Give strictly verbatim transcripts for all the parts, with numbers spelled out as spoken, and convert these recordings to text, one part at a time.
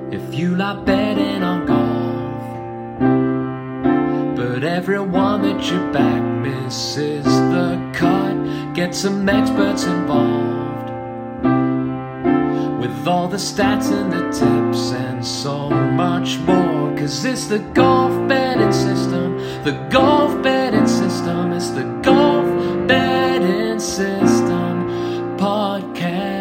if you like betting on golf, but everyone that you back misses the cut. Get some experts involved with all the stats and the tips and so much more, cause it's the golf betting system, the golf betting system, it's the golf betting system podcast.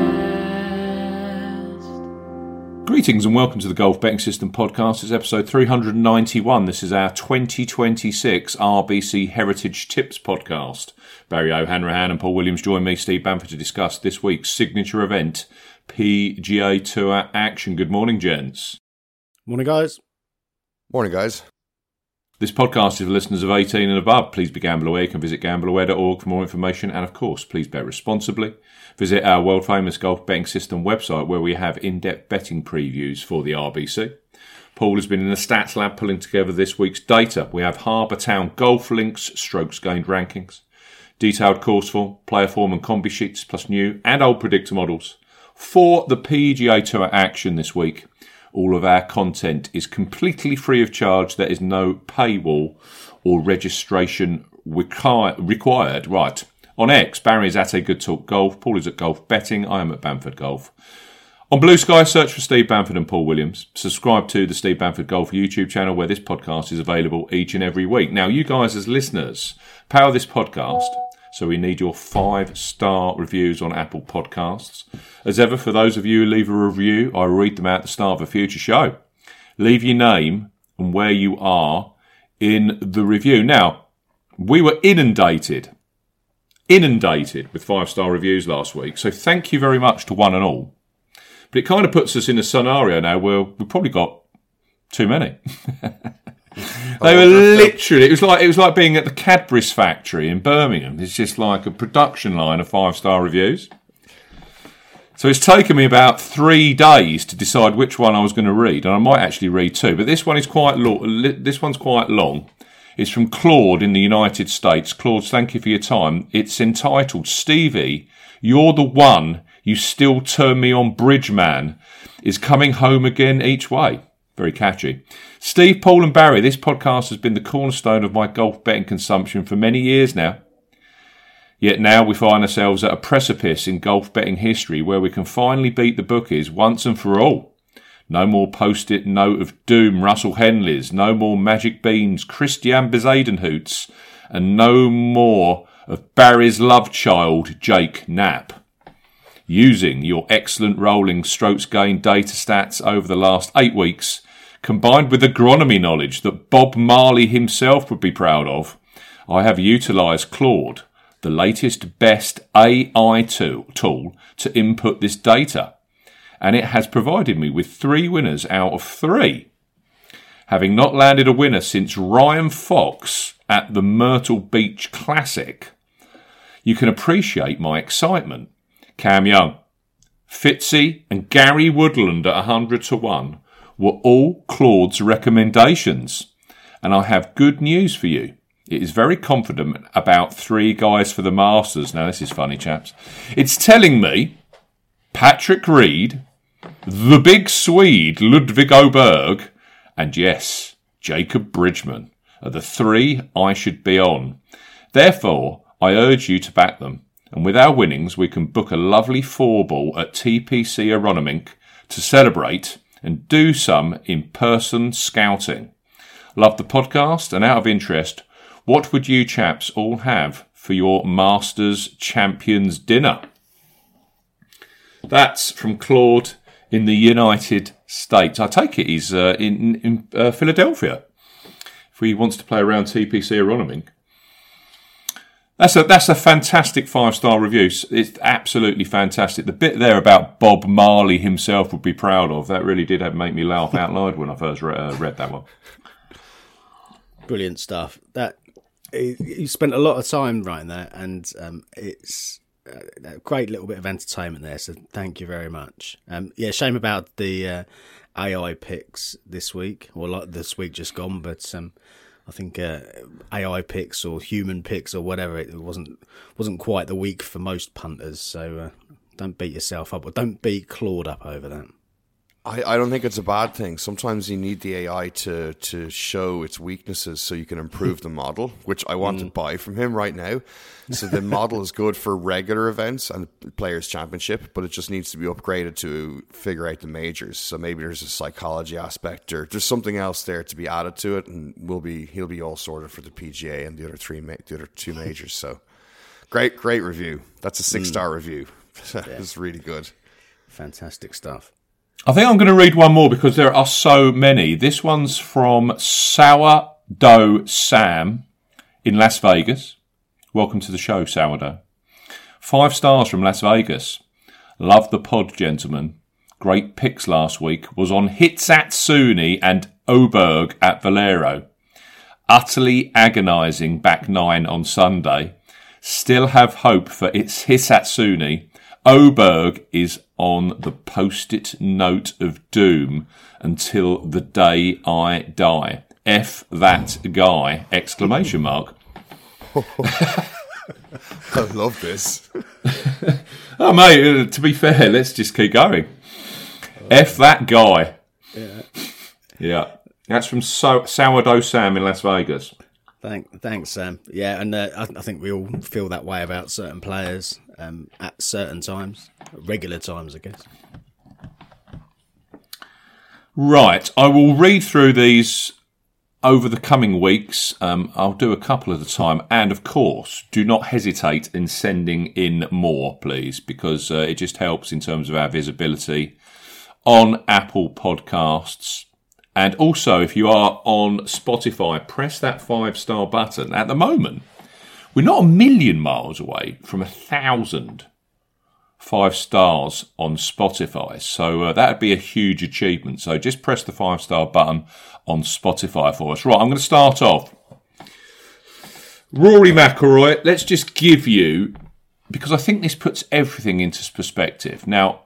Greetings and welcome to the Golf Betting System podcast. It's episode three hundred ninety-one. This is our twenty twenty-six R B C Heritage Tips podcast. Barry O'Hanrahan and Paul Williams join me, Steve Bamford, to discuss this week's signature event, P G A Tour action. Good morning, gents. Morning, guys. Morning, guys. This podcast is for listeners of eighteen and above. Please be gamble aware. You can visit gamble aware dot org for more information. And of course, please bet responsibly. Visit our world-famous Golf Betting System website where we have in-depth betting previews for the R B C. Paul has been in the stats lab pulling together this week's data. We have Harbour Town Golf Links, strokes gained rankings, detailed course form, player form and combi sheets, plus new and old predictor models for the P G A Tour action this week. All of our content is completely free of charge. There is no paywall or registration requir- required. Right. On X, Barry is at A Good Talk Golf. Paul is at Golf Betting. I am at Bamford Golf. On Blue Sky, search for Steve Bamford and Paul Williams. Subscribe to the Steve Bamford Golf YouTube channel where this podcast is available each and every week. Now, you guys as listeners, power this podcast. So we need your five-star reviews on Apple Podcasts. As ever, for those of you who leave a review, I read them out at the start of a future show. Leave your name and where you are in the review. Now, we were inundated, inundated with five-star reviews last week. So thank you very much to one and all. But it kind of puts us in a scenario now where we've probably got too many. They were literally, it was like it was like being at the Cadbury's factory in Birmingham. It's just like a production line of five-star reviews. So it's taken me about three days to decide which one I was going to read, and I might actually read two. But this one is quite long. This one's quite long. It's from Claude in the United States. Claude, thank you for your time. It's entitled, Stevie, You're the One, You Still Turn Me On Bridge Man, is coming home again each way. Very catchy. Steve, Paul and Barry, this podcast has been the cornerstone of my golf betting consumption for many years now. Yet now we find ourselves at a precipice in golf betting history where we can finally beat the bookies once and for all. No more post-it note of doom Russell Henleys, no more magic beans Christian Bezadenhoots, and no more of Barry's love child Jake Knapp. Using your excellent rolling strokes gained data stats over the last eight weeks, combined with agronomy knowledge that Bob Marley himself would be proud of, I have utilised Claude, the latest best A I tool, tool to input this data, and it has provided me with three winners out of three. Having not landed a winner since Ryan Fox at the Myrtle Beach Classic, you can appreciate my excitement. Cam Young, Fitzy and Gary Woodland at one hundred to one were all Claude's recommendations. And I have good news for you. It is very confident about three guys for the Masters. Now, this is funny, chaps. It's telling me Patrick Reed, the big Swede Ludvig Åberg, and yes, Jacob Bridgman are the three I should be on. Therefore, I urge you to back them. And with our winnings, we can book a lovely four-ball at T P C Aronimink to celebrate and do some in-person scouting. Love the podcast, and out of interest, what would you chaps all have for your Masters Champions dinner? That's from Claude in the United States. I take it he's uh, in, in uh, Philadelphia, if he wants to play around T P C Aronimink. That's a that's a fantastic five-star review. It's absolutely fantastic. The bit there about Bob Marley himself would be proud of, that really did make me laugh out loud when I first re- uh, read that one. Brilliant stuff. That you spent a lot of time writing that, and um, it's a great little bit of entertainment there. So thank you very much. Um, yeah, shame about the uh, A I picks this week, or like this week just gone, but um, I think uh, A I picks or human picks or whatever, it wasn't wasn't quite the week for most punters. So uh, don't beat yourself up, or don't beat Claude up over that. I, I don't think it's a bad thing. Sometimes you need the A I to, to show its weaknesses so you can improve the model, which I want mm. to buy from him right now. So the model is good for regular events and Players' Championship, but it just needs to be upgraded to figure out the majors. So maybe there's a psychology aspect or there's something else there to be added to it, and we'll be he'll be all sorted for the P G A and the other three the other two majors. So great, great review. That's a six star mm. review. It's really good. Fantastic stuff. I think I'm going to read one more because there are so many. This one's from Sourdough Sam in Las Vegas. Welcome to the show, Sourdough. Five stars from Las Vegas. Love the pod, gentlemen. Great picks last week. Was on Hitsatsuni and Oberg at Valero. Utterly agonising back nine on Sunday. Still have hope for its Hitsatsuni. Oberg is on the post-it note of doom until the day I die. F that guy! Exclamation mark. I love this. Oh, mate, uh, to be fair, let's just keep going. Oh, F that guy. Yeah. Yeah. That's from so- Sourdough Sam in Las Vegas. Thank, thanks, Sam. Yeah, and uh, I, I think we all feel that way about certain players um, at certain times, regular times, I guess. Right, I will read through these over the coming weeks. Um, I'll do a couple at a time, and of course, do not hesitate in sending in more, please, because uh, it just helps in terms of our visibility on Apple Podcasts. And also, if you are on Spotify, press that five-star button. At the moment, we're not a million miles away from a thousand five stars on Spotify. So uh, that would be a huge achievement. So just press the five-star button on Spotify for us. Right, I'm going to start off. Rory McIlroy, let's just give you, because I think this puts everything into perspective. Now,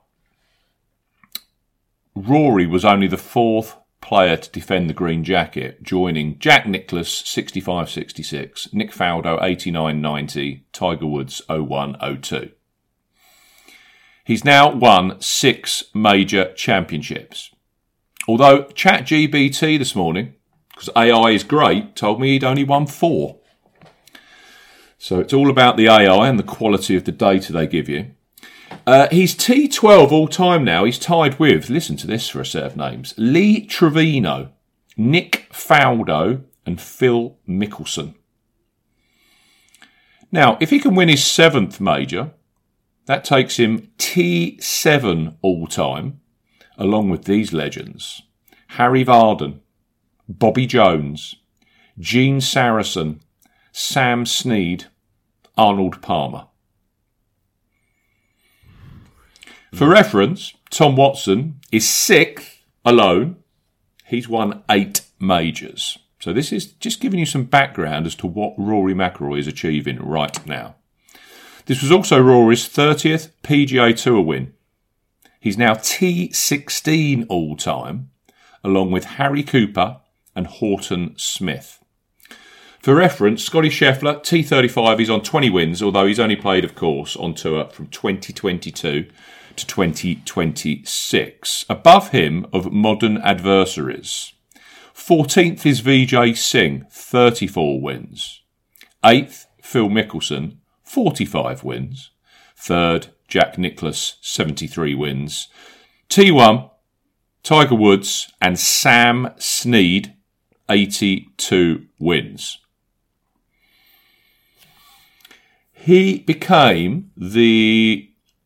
Rory was only the fourth player to defend the green jacket, joining Jack Nicklaus sixty-five sixty-six, Nick Faldo eighty-nine ninety, Tiger Woods oh one oh two. He's now won six major championships. Although ChatGPT this morning, because A I is great, told me he'd only won four. So it's all about the A I and the quality of the data they give you. Uh, he's T twelve all-time now. He's tied with, listen to this for a set of names, Lee Trevino, Nick Faldo and Phil Mickelson. Now, if he can win his seventh major, that takes him T seven all-time, along with these legends. Harry Vardon, Bobby Jones, Gene Sarazen, Sam Snead, Arnold Palmer. For reference, Tom Watson is sixth alone. He's won eight majors. So this is just giving you some background as to what Rory McIlroy is achieving right now. This was also Rory's thirtieth P G A Tour win. He's now T sixteen all-time, along with Harry Cooper and Horton Smith. For reference, Scotty Scheffler, T thirty-five, he's on twenty wins, although he's only played, of course, on tour from twenty twenty-two to twenty twenty-six. Above him of modern adversaries. fourteenth is Vijay Singh, thirty-four wins. eighth, Phil Mickelson, forty-five wins. Third, Jack Nicklaus, seventy-three wins. T one, Tiger Woods and Sam Snead, eighty-two wins. He became the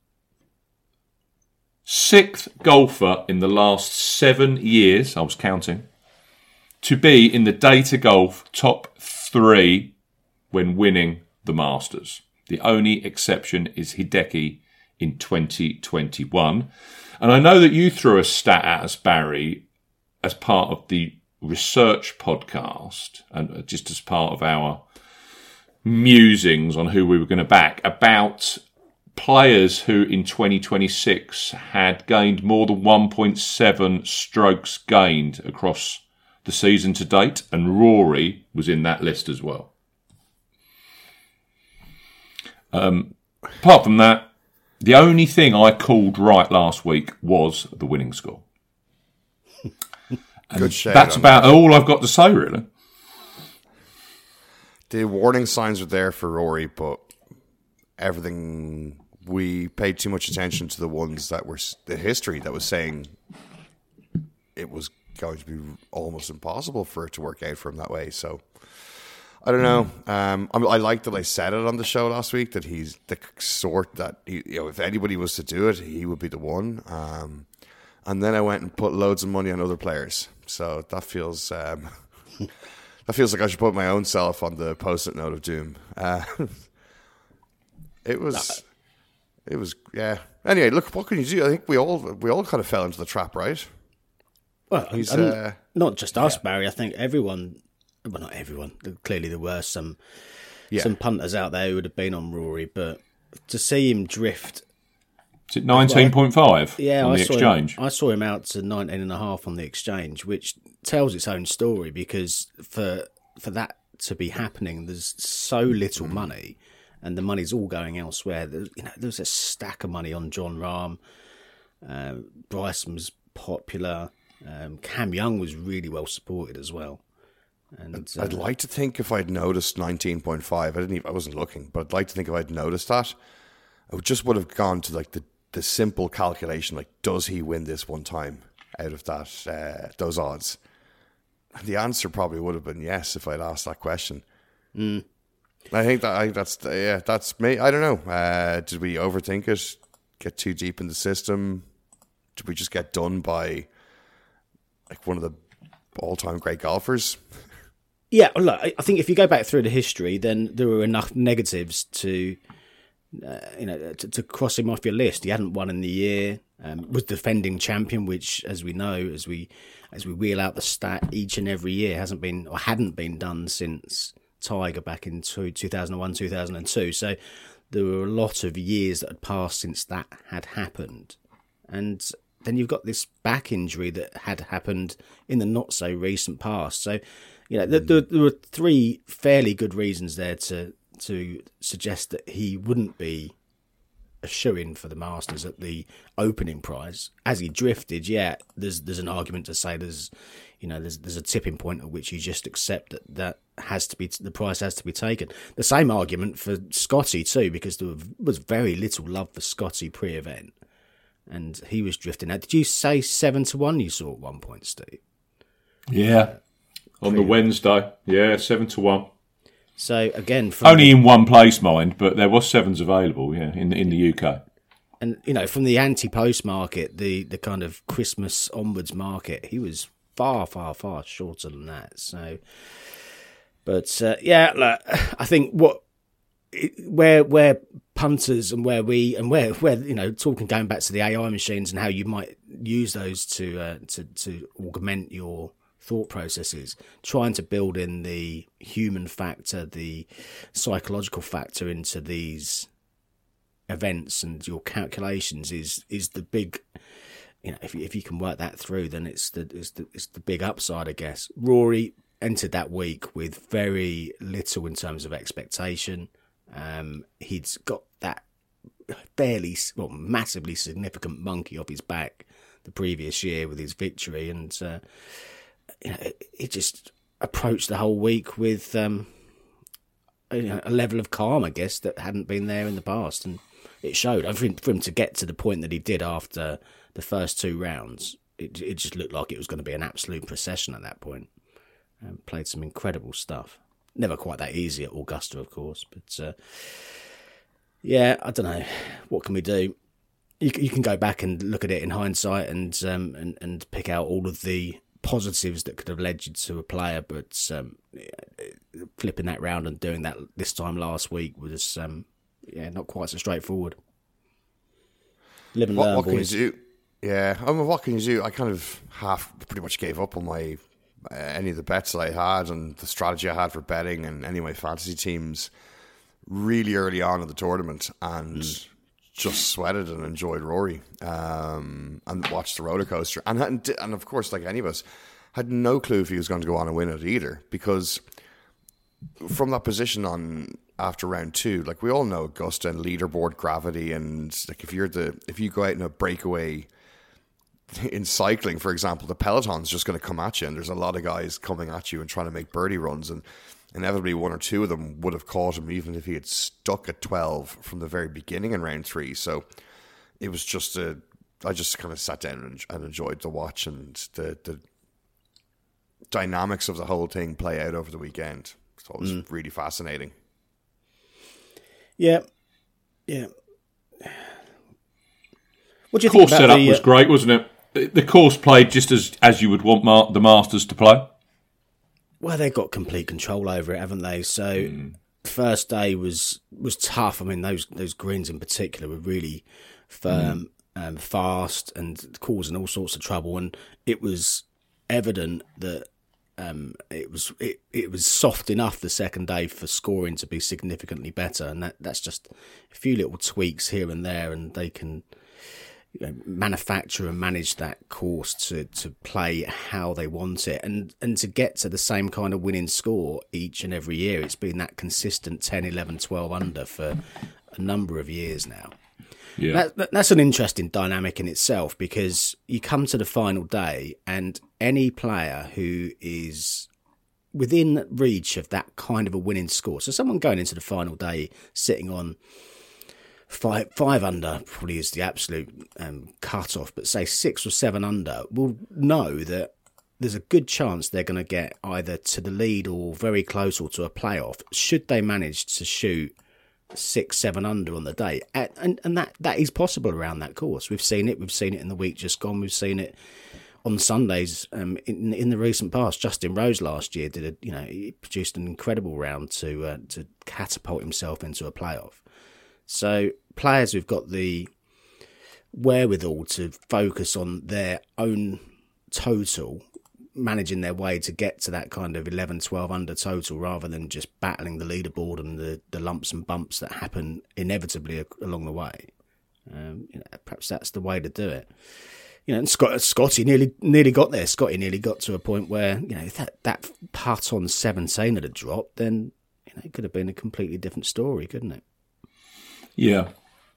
sixth golfer in the last seven years, I was counting, to be in the Data Golf top three when winning the Masters. The only exception is Hideki in twenty twenty-one. And I know that you threw a stat at us, Barry, as part of the research podcast and just as part of our musings on who we were going to back about players who in twenty twenty-six had gained more than one point seven strokes gained across the season to date, and Rory was in that list as well. Um, apart from that, the only thing I called right last week was the winning score. Good shade. That's about that. all I've got to say, really. The warning signs were there for Rory, but everything, we paid too much attention to the ones that were the history that was saying it was going to be almost impossible for it to work out for him that way. So I don't know. Um, I, I like that I said it on the show last week that he's the sort that he, you know, if anybody was to do it, he would be the one. Um, and then I went and put loads of money on other players. So that feels um, that feels like I should put my own self on the post-it note of doom. Uh, it was, it was, yeah. Anyway, look, what can you do? I think we all we all kind of fell into the trap, right? Well, He's, I mean, uh, not just us, yeah. Barry. I think everyone. Well, not everyone. Clearly, there were some Yeah. some punters out there who would have been on Rory, but to see him drift. Is it nineteen point five Yeah, on I the saw exchange? Him, I saw him out to nineteen and a half on the exchange, which tells its own story because for for that to be happening, there's so little money, and the money's all going elsewhere. There's, you know, there's a stack of money on John Rahm. Uh, Bryson was popular. Um, Cam Young was really well supported as well. And uh, I'd like to think if I'd noticed nineteen point five, I didn't even, I wasn't looking, but I'd like to think if I'd noticed that, I would just would have gone to like the, the simple calculation, like, does he win this one time out of that uh, those odds? And the answer probably would have been yes if I'd asked that question. Mm. I think that I, that's yeah, that's me. I don't know. Uh, did we overthink it? Get too deep in the system? Did we just get done by like one of the all-time great golfers? Yeah, look, I think if you go back through the history, then there were enough negatives to, uh, you know, to, to cross him off your list. He hadn't won in the year, um, was defending champion, which, as we know, as we as we wheel out the stat each and every year, hasn't been or hadn't been done since Tiger back in two thousand one, two thousand two. So there were a lot of years that had passed since that had happened, and then you've got this back injury that had happened in the not so recent past. So, you know, there, there, there were three fairly good reasons there to to suggest that he wouldn't be a shoo-in for the Masters at the opening prize. As he drifted, yeah, there's there's an argument to say there's, you know, there's there's a tipping point at which you just accept that that has to be the price has to be taken. The same argument for Scotty too, because there was very little love for Scotty pre-event, and he was drifting out. Did you say seven to one? You saw at one point, Steve. Yeah, on the Wednesday. Yeah, seven to one. So again, from only the, in one place, mind, but there was sevens available. Yeah, in in the U K. And you know, from the anti-post market, the the kind of Christmas onwards market, he was far, far, far shorter than that. So, but uh, yeah, look, I think what where where punters and where we and where where you know, talking going back to the A I machines and how you might use those to uh, to to augment your thought processes, trying to build in the human factor, the psychological factor into these events and your calculations is is the big, you know, if you, if you can work that through, then it's the it's the it's the big upside, I guess. Rory entered that week with very little in terms of expectation. Um, he'd got that fairly, well, massively significant monkey off his back the previous year with his victory, and uh, you know, he just approached the whole week with um, you know, a level of calm, I guess, that hadn't been there in the past, and it showed. For him, for him to get to the point that he did after the first two rounds, it, it just looked like it was going to be an absolute procession at that point. Um, played some incredible stuff. Never quite that easy at Augusta, of course, but uh, yeah, I don't know. What can we do? You, you can go back and look at it in hindsight and um, and and pick out all of the positives that could have led you to a player, but um, flipping that round and doing that this time last week was um, yeah, not quite so straightforward. Live and What, learn, what can boys. you do? Yeah, I mean, what can you do? I kind of half pretty much gave up on my uh, any of the bets that I had and the strategy I had for betting and any of my fantasy teams really early on in the tournament, and mm. just sweated and enjoyed Rory um, and watched the roller coaster. And, and and of course, like any of us, had no clue if he was going to go on and win it either, because from that position on after round two, like we all know Augusta and leaderboard gravity, and like if you're the if you go out in a breakaway in cycling, for example, the peloton's just going to come at you, and there's a lot of guys coming at you and trying to make birdie runs, and inevitably one or two of them would have caught him even if he had stuck at twelve from the very beginning in round three. So it was just a, I just kind of sat down and, and enjoyed the watch and the, the dynamics of the whole thing play out over the weekend. So it was mm. really fascinating. Yeah. Yeah. What do you think about setup the, uh, was great, wasn't it? The, the course played just as, as you would want Mar- the Masters to play. Well, they've got complete control over it, haven't they? So mm. first day was was tough. I mean, those those greens in particular were really firm, mm. um, fast, and causing all sorts of trouble. And it was evident that um, it was it, it was soft enough the second day for scoring to be significantly better. And that, that's just a few little tweaks here and there, and they can, you know, manufacture and manage that course to, to play how they want it, and and to get to the same kind of winning score each and every year. It's been that consistent ten, eleven, twelve under for a number of years now. Yeah, that, that, that's an interesting dynamic in itself, because you come to the final day and any player who is within reach of that kind of a winning score, so someone going into the final day sitting on Five five under probably is the absolute um, cut-off, but say six or seven under, will know that there's a good chance they're going to get either to the lead or very close or to a playoff, should they manage to shoot six, seven under on the day. And, and, and that, that is possible around that course. We've seen it. We've seen it in the week just gone. We've seen it on Sundays um, in in the recent past. Justin Rose last year did a, you know, he produced an incredible round to uh, to catapult himself into a playoff. So players who've got the wherewithal to focus on their own total, managing their way to get to that kind of eleven, twelve under total, rather than just battling the leaderboard and the, the lumps and bumps that happen inevitably along the way. Um, you know, perhaps that's the way to do it. You know, and Scott, Scotty nearly nearly got there. Scotty nearly got to a point where, you know, if that, that putt on seventeen had dropped, then, you know, it could have been a completely different story, couldn't it? Yeah.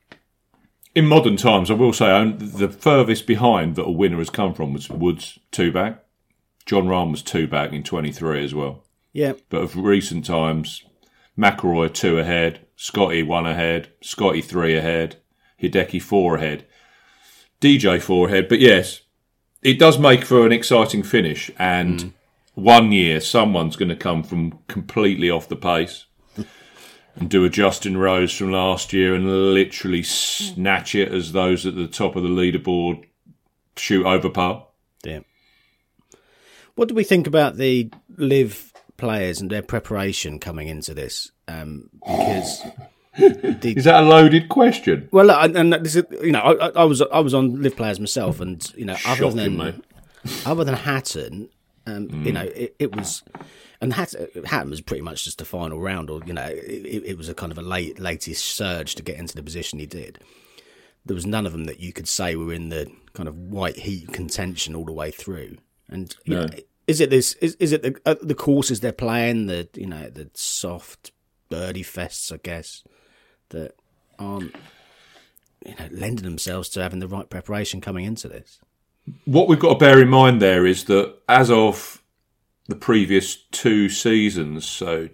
In modern times, I will say, the furthest behind that a winner has come from was Woods two back. John Rahm was two back in twenty-three as well. Yeah. But of recent times, McIlroy two ahead, Scotty one ahead, Scotty three ahead, Hideki four ahead, D J four ahead. But yes, it does make for an exciting finish. And mm. one year, someone's going to come from completely off the pace and do a Justin Rose from last year and literally snatch it as those at the top of the leaderboard shoot over par. Yeah. What do we think about the Live players and their preparation coming into this? Um, because the, is that a loaded question? Well, and, and this is, you know, I, I was I was on Live players myself, and you know, Shocking, other than mate. other than Hatton, um, mm. you know, it, it was. And Hatton, Hatton was pretty much just the final round, or, you know, it, it was a kind of a late, latest surge to get into the position he did. There was none of them that you could say were in the kind of white heat contention all the way through. And you no. know, is it this? Is, is it the, uh, the courses they're playing? The you know the soft birdie fests, I guess, that aren't, you know, lending themselves to having the right preparation coming into this. What we've got to bear in mind there is that as of the previous two seasons, so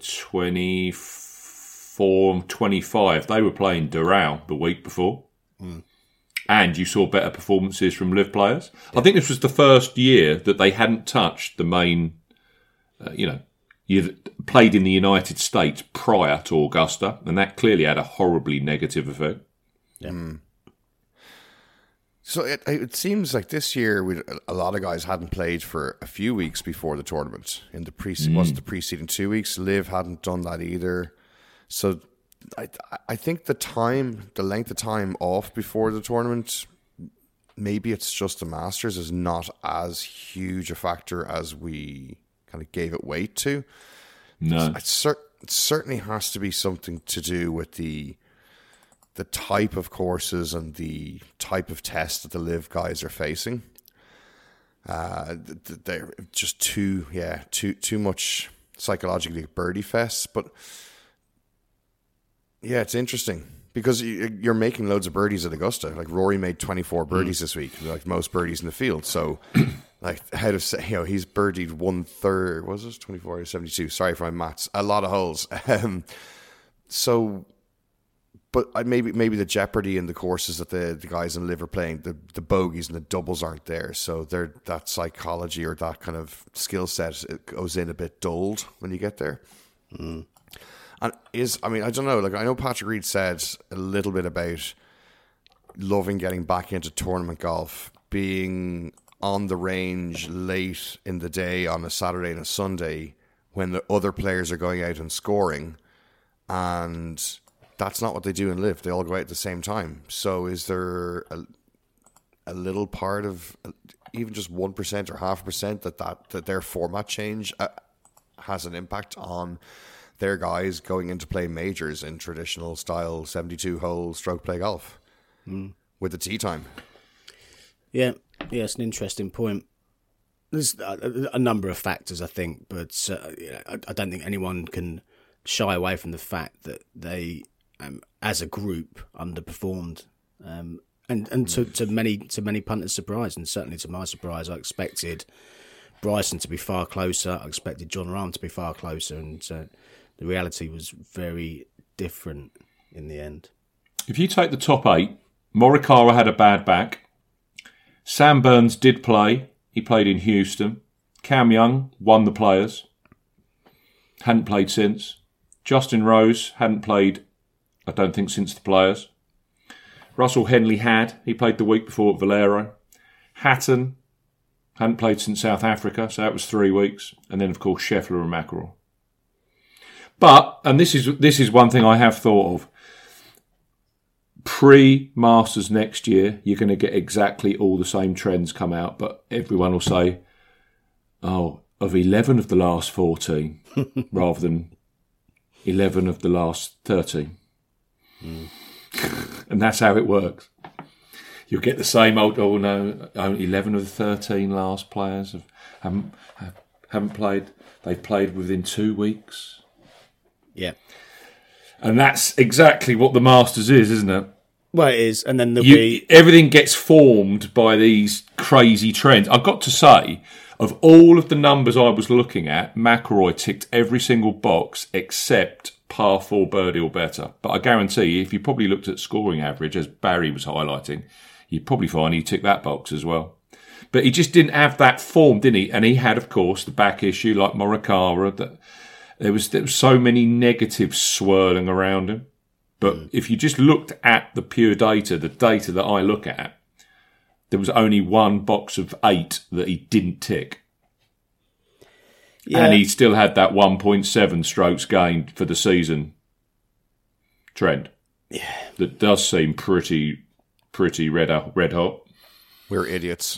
twenty-four and twenty-five, they were playing Doral the week before. Mm. And you saw better performances from Live players. Yeah. I think this was the first year that they hadn't touched the main, uh, you know, you played in the United States prior to Augusta, and that clearly had a horribly negative effect. Yeah. Mm. So it it seems like this year we, a lot of guys hadn't played for a few weeks before the tournament. In the pre mm. was the preceding two weeks, Liv hadn't done that either. So I I think the time, the length of time off before the tournament, maybe it's just the Masters, is not as huge a factor as we kind of gave it weight to. No, it, cer- it certainly has to be something to do with the. the type of courses and the type of test that the Live guys are facing. Uh, they're just too, yeah, too too much psychologically birdie fests. But yeah, it's interesting Because you're making loads of birdies at Augusta. Like Rory made twenty-four birdies mm. this week, like most birdies in the field. So, like, out of, you know, he's birdied one third, was it twenty-four out of seventy-two? Sorry for my maths. A lot of holes. Um, so, but maybe maybe the jeopardy in the courses that the, the guys in Liv are playing, the, the bogeys and the doubles aren't there. So they're, that psychology or that kind of skill set, it goes in a bit dulled when you get there. Mm. And is, I mean, I don't know, like, I know Patrick Reed said a little bit about loving getting back into tournament golf, being on the range late in the day on a Saturday and a Sunday when the other players are going out and scoring, and that's not what they do in Liv. They all go out at the same time. So is there a, a little part of, even just one percent or half a percent, that, that, that their format change uh, has an impact on their guys going into play majors in traditional style seventy-two hole stroke play golf mm. with the tee time? Yeah, yeah, it's an interesting point. There's a, a number of factors, I think, but uh, I, I don't think anyone can shy away from the fact that they, um, as a group, underperformed, um, and and to, to many to many punters' surprise, and certainly to my surprise, I expected Bryson to be far closer. I expected Jon Rahm to be far closer, and uh, the reality was very different in the end. If you take the top eight, Morikawa had a bad back. Sam Burns did play. He played in Houston. Cam Young won the Players. Hadn't played since. Justin Rose hadn't played, I don't think, since the Players. Russell Henley had. He played the week before at Valero. Hatton hadn't played since South Africa, so that was three weeks. And then, of course, Scheffler and McIlroy. But, and this is this is one thing I have thought of, pre-Masters next year, you're going to get exactly all the same trends come out, but everyone will say, oh, of eleven of the last fourteen, rather than eleven of the last thirteen. Mm. And that's how it works. You'll get the same old, oh no, only eleven of the thirteen last players have, haven't, have, haven't played. They've played within two weeks. Yeah. And that's exactly what the Masters is, isn't it? Well, it is. And then there'll you, be... everything gets formed by these crazy trends. I've got to say, of all of the numbers I was looking at, McIlroy ticked every single box except par four birdie or better. But I guarantee you, if you probably looked at scoring average, as Barry was highlighting, you'd probably find he ticked that box as well. But he just didn't have that form, didn't he? And he had, of course, the back issue like Morikawa, that... There was there was so many negatives swirling around him. But mm. if you just looked at the pure data, the data that I look at, there was only one box of eight that he didn't tick. Yeah. And he still had that one point seven strokes gained for the season trend. Yeah. That does seem pretty, pretty red, red hot. We're idiots.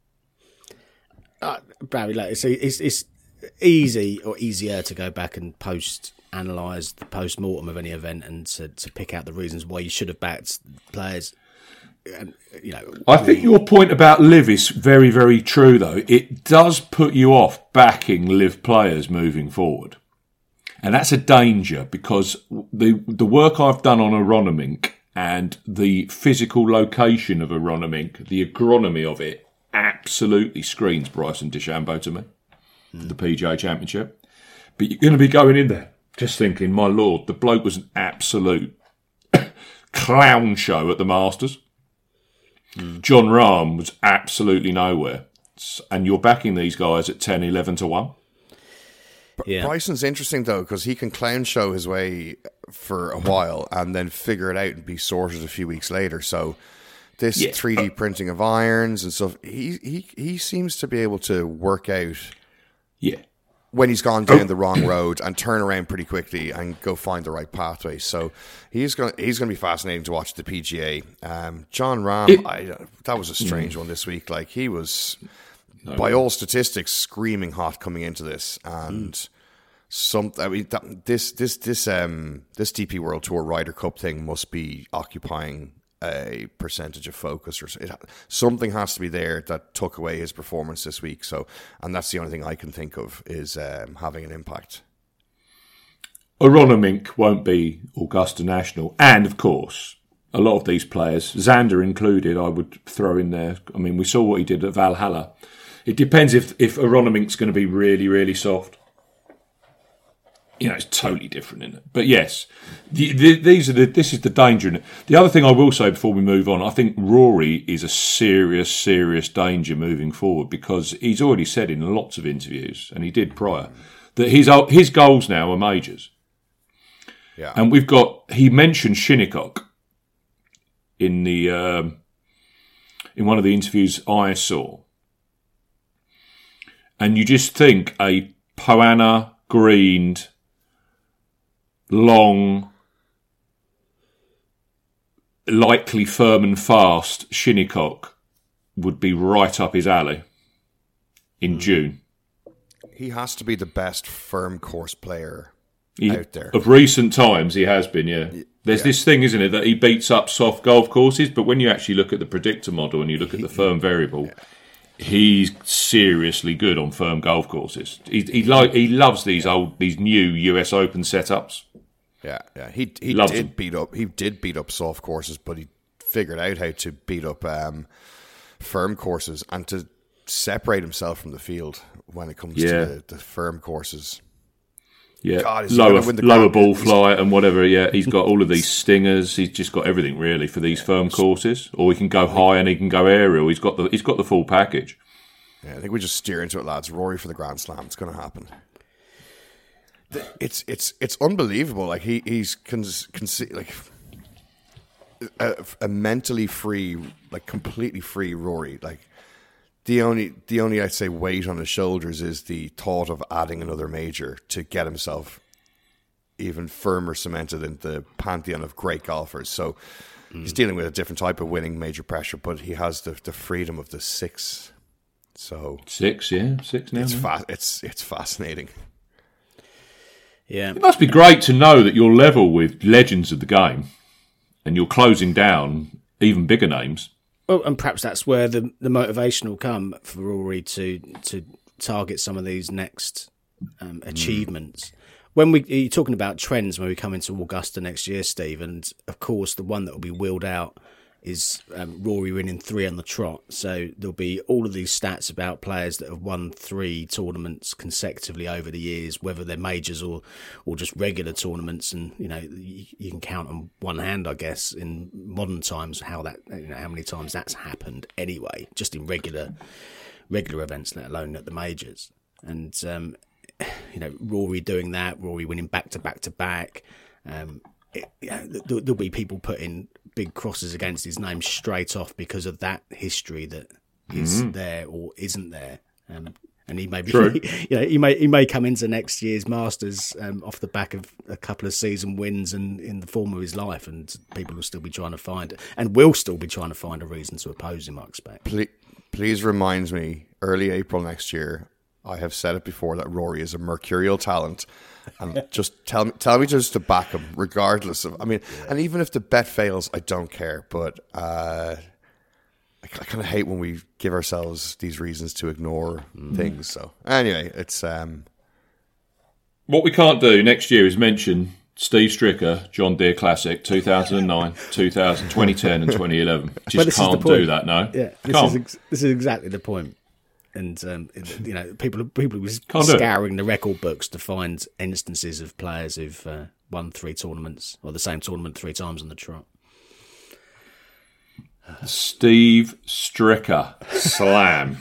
Uh, Barry, like, it's, it's, it's easy or easier to go back and post analyse the post mortem of any event and to, to pick out the reasons why you should have backed players. And, you know, I think your point about Liv is very, very true. Though it does put you off backing Liv players moving forward, and that's a danger because the the work I've done on Aronimink and the physical location of Aronimink, the agronomy of it, absolutely screens Bryson DeChambeau to me. The P G A Championship. But you're going to be going in there just thinking, my lord, the bloke was an absolute clown show at the Masters. Mm. Jon Rahm was absolutely nowhere. And you're backing these guys at ten, eleven to one. Yeah. Bryson's interesting, though, because he can clown show his way for a while and then figure it out and be sorted a few weeks later. So this yeah. three D printing of irons and stuff, he, he, he seems to be able to work out... Yeah, when he's gone down the wrong road and turn around pretty quickly and go find the right pathway. So he's going he's going to be fascinating to watch the P G A. Um, Jon Rahm, it, I, that was a strange mm. one this week. Like he was, no, by all statistics, screaming hot coming into this, and mm. some. I mean, that, this this this um this D P World Tour Ryder Cup thing must be occupying a percentage of focus, or it, something has to be there that took away his performance this week. So, and that's the only thing I can think of is um, having an impact. Aronimink won't be Augusta National. And, of course, a lot of these players, Xander included, I would throw in there. I mean, we saw what he did at Valhalla. It depends if, if Aronimink's going to be really, really soft. You know, it's totally different, isn't it? But yes, the, the, these are the. This is the danger in it. The other thing I will say before we move on, I think Rory is a serious, serious danger moving forward, because he's already said in lots of interviews, and he did prior, that his his goals now are majors. Yeah, and we've got. He mentioned Shinnecock in the um, in one of the interviews I saw, and you just think a Poana greened, long, likely firm and fast Shinnecock would be right up his alley in mm. June. He has to be the best firm course player he, out there. Of recent times, he has been, yeah. There's yeah. this thing, isn't it, that he beats up soft golf courses, but when you actually look at the predictor model and you look at the firm variable, yeah. he's seriously good on firm golf courses. He he, lo- he loves these old, these new U S Open setups. Yeah, yeah. He he Loves did him. beat up. He did beat up soft courses, but he figured out how to beat up um, firm courses and to separate himself from the field when it comes Yeah. to the, the firm courses. Yeah, God, is he lower gonna win the lower Grand- ball he's- flight and whatever. Yeah, he's got all of these stingers. He's just got everything really for these firm courses. Or he can go high and he can go aerial. He's got the he's got the full package. Yeah, I think we just steer into it, lads. Rory for the Grand Slam. It's going to happen. It's it's it's unbelievable. Like he he's con- con- like a, a mentally free, like completely free Rory. Like the only the only I'd say weight on his shoulders is the thought of adding another major to get himself even firmer cemented in the pantheon of great golfers. So mm. he's dealing with a different type of winning major pressure, but he has the the freedom of the six. So Six, yeah, six now. it's yeah. fa- it's it's fascinating. Yeah. It must be great to know that you're level with legends of the game, and you're closing down even bigger names. Well, and perhaps that's where the, the motivation will come for Rory to to target some of these next um, achievements. Mm. When we you're talking about trends when we come into Augusta next year, Steve, and of course the one that will be wheeled out is um, Rory winning three on the trot. So there'll be all of these stats about players that have won three tournaments consecutively over the years, whether they're majors or or just regular tournaments. And you know, you, you can count on one hand, I guess, in modern times how that you know how many times that's happened anyway, just in regular regular events, let alone at the majors. And um, you know, Rory doing that, Rory winning back to back to back. Um, it, yeah, there'll, there'll be people putting big crosses against his name straight off because of that history that is mm-hmm. there or isn't there. Um, and he may be, you know, he may he may come into next year's Masters um, off the back of a couple of season wins and in the form of his life, and people will still be trying to find it, and will still be trying to find a reason to oppose him, I expect. Please, please remind me, early April next year, I have said it before, that Rory is a mercurial talent. And just tell me, tell me just to back him, regardless of. I mean, yeah. and even if the bet fails, I don't care. But uh, I, I kind of hate when we give ourselves these reasons to ignore mm. things. So anyway, it's um, what we can't do next year is mention Steve Stricker, John Deere Classic, two thousand nine, two thousand, twenty ten, and twenty eleven. Just well, can't do that. No, yeah, this can't. is ex- this is exactly the point. And um, you know, people people were Can't scouring the record books to find instances of players who've uh, won three tournaments or the same tournament three times on the trot. Steve Stricker slam.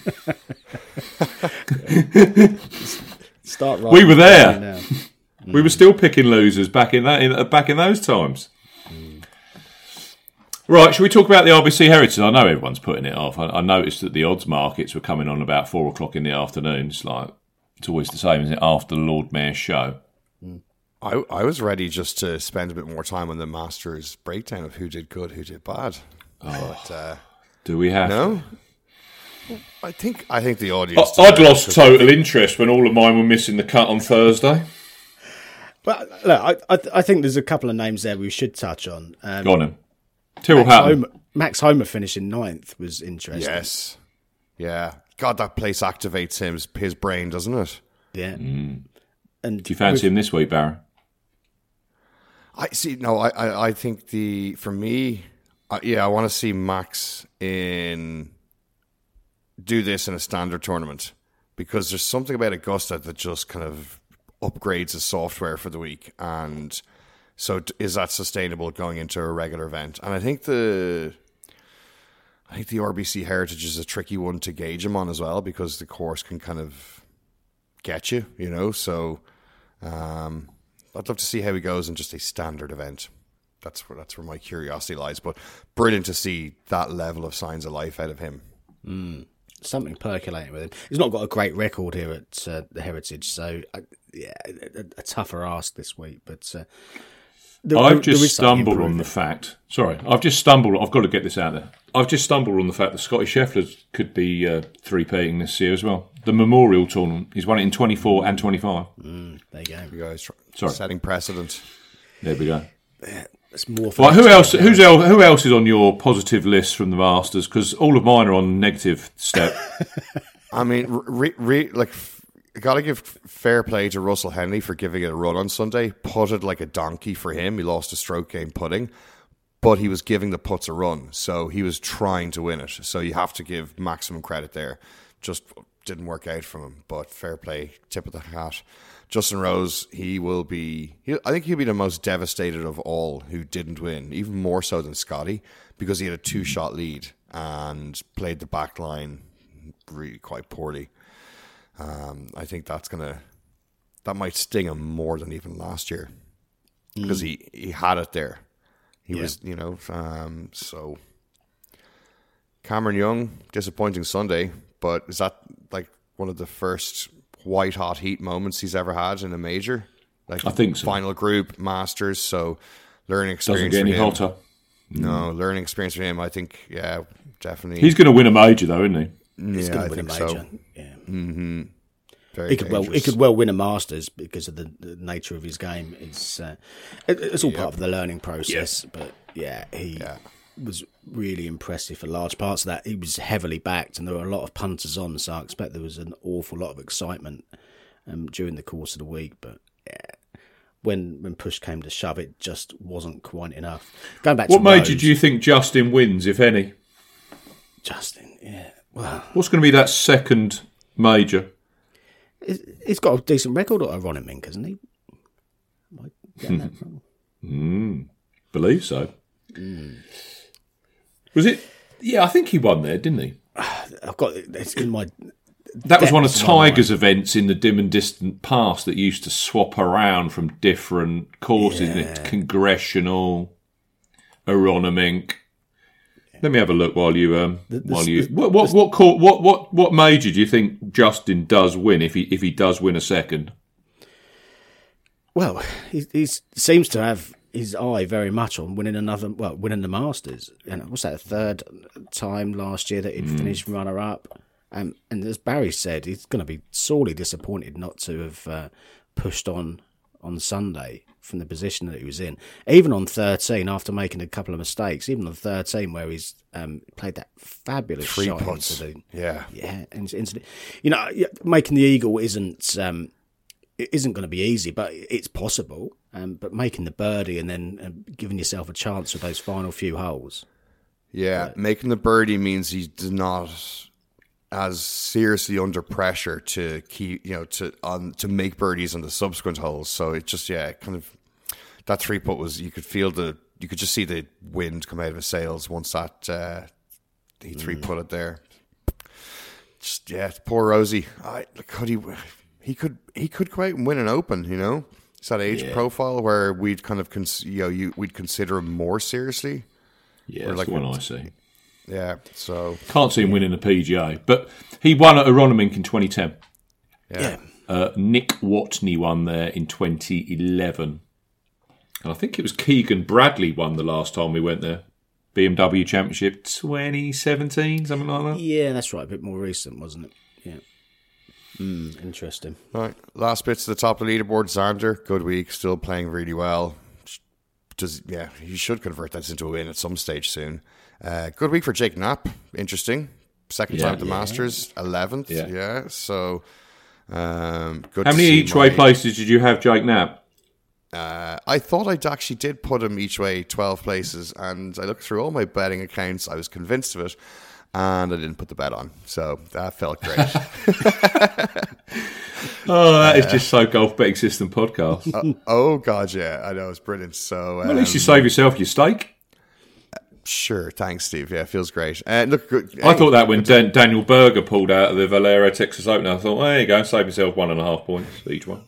Start right. We were there. Now. We were still picking losers back in that in, back in those times. Right, should we talk about the R B C Heritage? I know everyone's putting it off. I, I noticed that the odds markets were coming on about four o'clock in the afternoon. It's like, it's always the same, isn't it, after the Lord Mayor's show? I I was ready just to spend a bit more time on the Masters breakdown of who did good, who did bad. Oh, but, uh, do we have no? to? I think I think the audience. I, I'd lost total interest when all of mine were missing the cut on Thursday. But look, I, I I think there's a couple of names there we should touch on. Um, Go on then. Tyrrell Max Hatton. Homer, Max Homer finishing ninth was interesting. Yes. Yeah. God, that place activates him, his brain, doesn't it? Yeah. Mm. And do you fancy with, him this week, Barry? I see. No, I, I, I think the for me, uh, yeah, I want to see Max in do this in a standard tournament because there's something about Augusta that just kind of upgrades the software for the week, and so is that sustainable going into a regular event? And I think the. I think the R B C Heritage is a tricky one to gauge him on as well because the course can kind of get you, you know. So um, I'd love to see how he goes in just a standard event. That's where that's where my curiosity lies. But brilliant to see that level of signs of life out of him. Mm. Something percolating with him. He's not got a great record here at uh, the Heritage, so uh, yeah, a, a tougher ask this week. But uh, there, I've there, just there stumbled on the fact. Sorry, I've just stumbled. I've got to get this out there. I've just stumbled on the fact that Scotty Scheffler could be uh, three-peating this year as well. The Memorial Tournament. He's won it in twenty-four and twenty-five. Mm, there you go. You guys, Sorry, setting precedent. There we go. Yeah, it's more. Right, who else? Who's else? Who else is on your positive list from the Masters? Because all of mine are on negative step. I mean, re, re, like, got to give fair play to Russell Henley for giving it a run on Sunday. Putted like a donkey for him. He lost a stroke game putting. But he was giving the putts a run, so he was trying to win it. So you have to give maximum credit there. Just didn't work out from him, but fair play, tip of the hat. Justin Rose, he will be, he, I think he'll be the most devastated of all who didn't win, even more so than Scotty, because he had a two-shot lead and played the back line really quite poorly. Um, I think that's going to, that might sting him more than even last year, because mm. he, he had it there. He yeah. was, you know, um, so Cameron Young, disappointing Sunday, but is that like one of the first white hot heat moments he's ever had in a major? Like I think so. Final group, Masters, so learning experience. Doesn't get for any him. hotter. No, mm. learning experience for him. I think, yeah, definitely. He's going to win a major, though, isn't he? He's yeah, going I to win think a major. So. Yeah. Mm-hmm. Very he could dangerous. well he could well win a Masters because of the, the nature of his game. It's uh, it, it's all yep. part of the learning process. Yep. But yeah, he yeah. was really impressive for large parts of that. He was heavily backed, and there were a lot of punters on, so I expect there was an awful lot of excitement um, during the course of the week. But yeah, when when push came to shove, it just wasn't quite enough. Going back, what to major Rose, do you think Justin wins, if any? Justin, yeah. Well, what's going to be that second major? He's got a decent record at Aronimink, hasn't he? Am I getting that wrong? Mm, believe so. Mm. Was it? Yeah, I think he won there, didn't he? I've got it's in my. That was one of Tiger's events in the dim and distant past that used to swap around from different courses. Yeah. Isn't it? Congressional, Aronimink. Let me have a look while you um the, the, while you the, what what what, court, what what what major do you think Justin does win if he if he does win a second? Well, he he's, seems to have his eye very much on winning another well winning the Masters. And what's that, the third time last year that he'd mm. finished runner up? Um, and as Barry said, he's going to be sorely disappointed not to have uh, pushed on on Sunday from the position that he was in. Even on thirteen, after making a couple of mistakes, even on thirteen where he's um, played that fabulous Three shot putts. into the yeah, yeah, into, into the, you know, making the eagle isn't um, it isn't going to be easy, but it's possible. Um, but making the birdie and then uh, giving yourself a chance with those final few holes. Yeah, but, making the birdie means he's not as seriously under pressure to keep, you know, to on to make birdies on the subsequent holes. So it just, yeah, kind of that three putt was, you could feel the, you could just see the wind come out of his sails once that uh, he three putted there. Just yeah, poor Rosie. I could he he could he could go out and win an Open. You know, it's that age yeah. profile where we'd kind of cons- you know you we'd consider him more seriously. Yeah, that's like the one I see. Yeah, so can't see him winning a P G A, but he won at Aronimink in twenty ten. Yeah, yeah. Uh, Nick Watney won there in twenty eleven, and I think it was Keegan Bradley won the last time we went there. B M W Championship twenty seventeen, something like that. Yeah, that's right. A bit more recent, wasn't it? Yeah. Mm, interesting. All right, last bits to the top of the leaderboard. Xander, good week, still playing really well. Does yeah, he should convert that into a win at some stage soon. Uh, good week for Jake Knapp. Interesting. Second yeah, time at the yeah. Masters, eleventh. Yeah. yeah. So, um, good. How many each way places did you have Jake Knapp? Uh, I thought I actually did put him each way twelve places, and I looked through all my betting accounts. I was convinced of it, and I didn't put the bet on. So that felt great. Oh, that is just so Golf Betting System podcast. uh, oh, God, yeah. I know. It's brilliant. So um, Well, at least you save yourself your steak. Sure. Thanks, Steve. Yeah, it feels great. Uh, look, good. I thought that when Dan- Daniel Berger pulled out of the Valero Texas Open, I thought, well, there you go, save yourself one and a half points each one.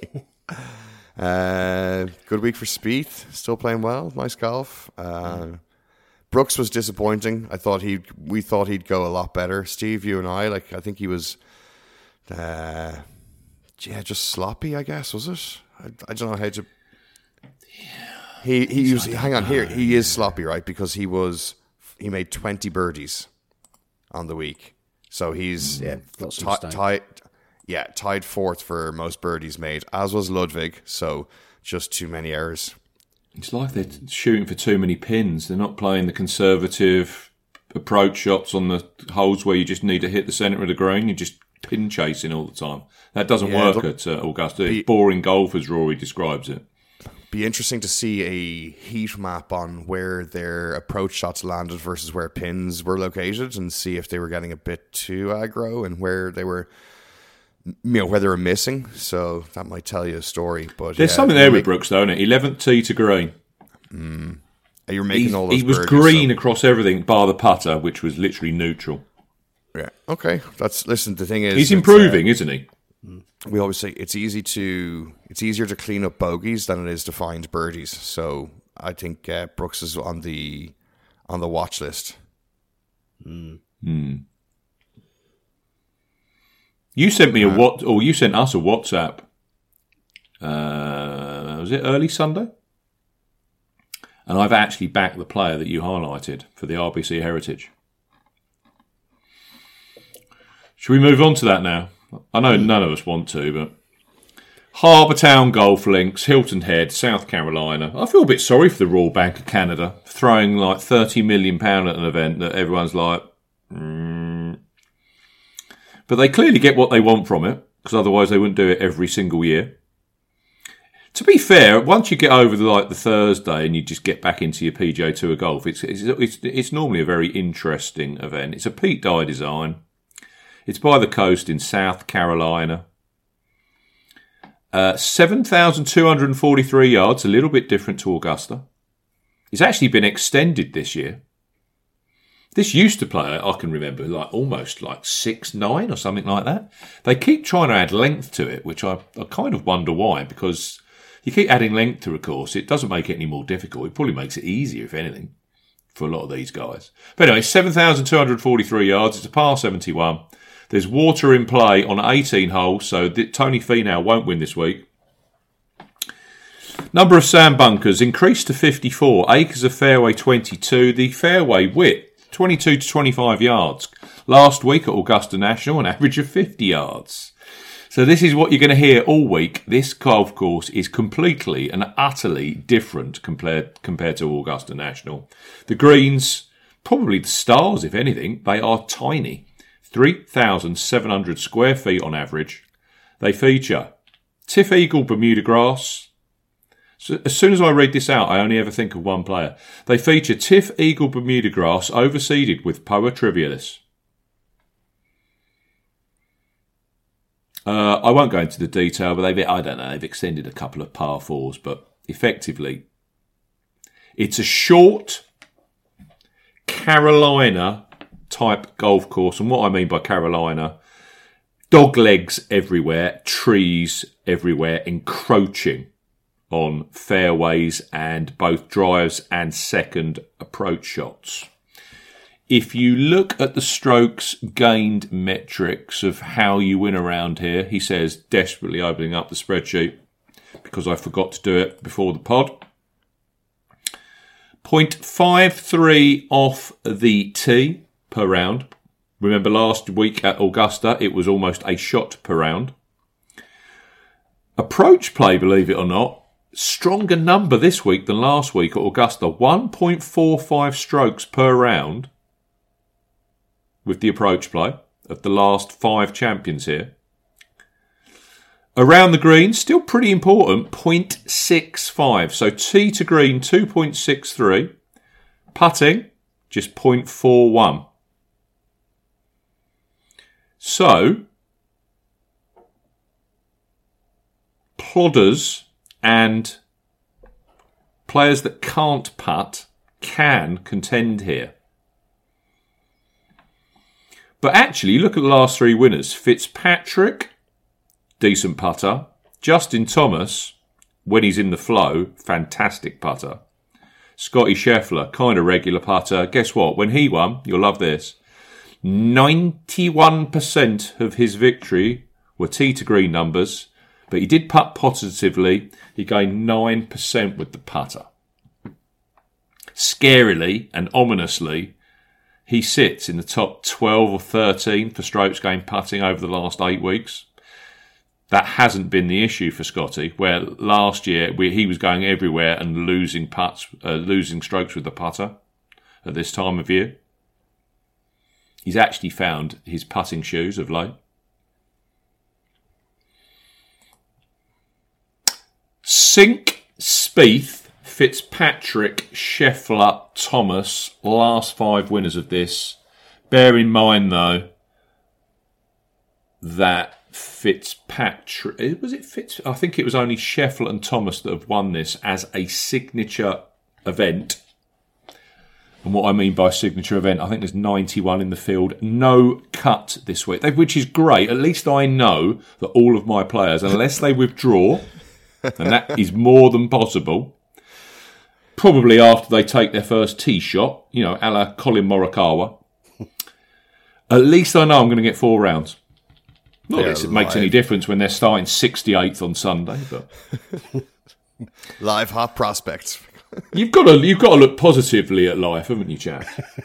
uh, good week for Spieth. Still playing well. Nice golf. Uh, Brooks was disappointing. I thought he, we thought he'd go a lot better. Steve, you and I, like, I think he was, uh, yeah, just sloppy. I guess was it? I, I don't know how to. He he was. Hang on, here he is sloppy, right? Because he was he made twenty birdies on the week, so he's Yeah, lots of ti- tied. Yeah, tied fourth for most birdies made, as was Ludwig. So just too many errors. It's like they're shooting for too many pins. They're not playing the conservative approach shots on the holes where you just need to hit the centre of the green. You're just pin chasing all the time. That doesn't Yeah, work look, at uh, Augusta. be- It's boring golf, as Rory describes it. Be interesting to see a heat map on where their approach shots landed versus where pins were located, and see if they were getting a bit too aggro and where they were, you know, where they were missing. So that might tell you a story. But There's yeah, something there with make- Brooks, though, isn't it? eleventh tee to green. You're making He's- all those. he was birdies, green so- across everything, bar the putter, which was literally neutral. Yeah. Okay. That's listen. The thing is, He's it's, improving, isn't he? Uh, we always say it's easy to it's easier to clean up bogeys than it is to find birdies. So I think uh, Brooks is on the on the watch list. You sent me a what, or you sent us a WhatsApp. Uh, was it early Sunday? And I've actually backed the player that you highlighted for the R B C Heritage. Should we move on to that now? I know none of us want to, but Harbour Town Golf Links, Hilton Head, South Carolina. I feel a bit sorry for the Royal Bank of Canada throwing like thirty million pounds at an event that everyone's like, mm. But they clearly get what they want from it, because otherwise they wouldn't do it every single year. To be fair, once you get over the, like the Thursday and you just get back into your P G A Tour golf, it's it's it's, it's normally a very interesting event. It's a Pete Dye design. It's by the coast in South Carolina. Uh, seven thousand two hundred forty-three yards, a little bit different to Augusta. It's actually been extended this year. This used to play, I can remember, like almost like six nine or something like that. They keep trying to add length to it, which I, I kind of wonder why, because you keep adding length to a course, it doesn't make it any more difficult. It probably makes it easier, if anything, for a lot of these guys. But anyway, seven thousand two hundred forty-three yards. It's a par seventy-one. There's water in play on eighteen holes, so Tony Finau won't win this week. Number of sand bunkers increased to fifty-four. Acres of fairway twenty-two. The fairway width twenty-two to twenty-five yards. Last week at Augusta National, an average of fifty yards. So this is what you're going to hear all week. This golf course is completely and utterly different compared compared to Augusta National. The greens, probably the stars, if anything, they are tiny. three thousand seven hundred square feet on average. They feature Tiff Eagle Bermuda grass. So as soon as I read this out, I only ever think of one player. They feature Tiff Eagle Bermuda grass overseeded with Poa trivialis. Uh, I won't go into the detail, but they've, I don't know, they've extended a couple of par fours, but effectively, it's a short Carolina type golf course. And what I mean by Carolina, dog legs everywhere, trees everywhere, encroaching on fairways and both drives and second approach shots. If you look at the strokes gained metrics of how you win around here, he says, desperately opening up the spreadsheet because I forgot to do it before the pod. zero point five three off the tee per round. Remember last week at Augusta, it was almost a shot per round. Approach play, believe it or not, stronger number this week than last week at Augusta. one point four five strokes per round with the approach play of the last five champions here. Around the green, still pretty important, zero point six five. So tee to green, two point six three. Putting, just zero point four one. So, plodders and players that can't putt can contend here. But actually, look at the last three winners. Fitzpatrick, decent putter. Justin Thomas, when he's in the flow, fantastic putter. Scotty Scheffler, kind of regular putter. Guess what? When he won, you'll love this, ninety-one percent of his victory were tee to green numbers, but he did putt positively. He gained nine percent with the putter. Scarily and ominously, he sits in the top twelve or thirteen for strokes gained putting over the last eight weeks. That hasn't been the issue for Scotty, where last year we, he was going everywhere and losing putts, uh, losing strokes with the putter at this time of year. He's actually found his putting shoes of late. Sink, Spieth, Fitzpatrick, Scheffler, Thomas, last five winners of this. Bear in mind, though, that Fitzpatrick, was it Fitz? I think it was only Scheffler and Thomas that have won this as a signature event. And what I mean by signature event, I think there's ninety-one in the field. No cut this week, which is great. At least I know that all of my players, unless they withdraw, and that is more than possible, probably after they take their first tee shot, you know, a la Colin Morikawa, at least I know I'm going to get four rounds. Not that it makes any difference when they're starting sixty-eighth on Sunday, but live hot prospects. you've got to you've got to look positively at life, haven't you, chap?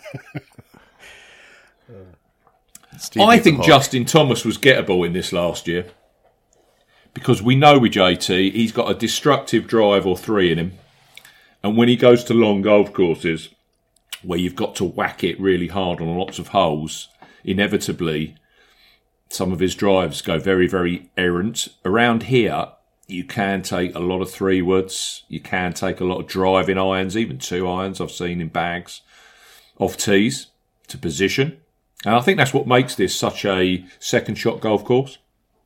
I think Justin Thomas was gettable in this last year because we know with J T he's got a destructive drive or three in him, and when he goes to long golf courses where you've got to whack it really hard on lots of holes, inevitably some of his drives go very, very errant. Around here, you can take a lot of three woods. You can take a lot of driving irons, even two irons I've seen in bags, off tees to position. And I think that's what makes this such a second shot golf course.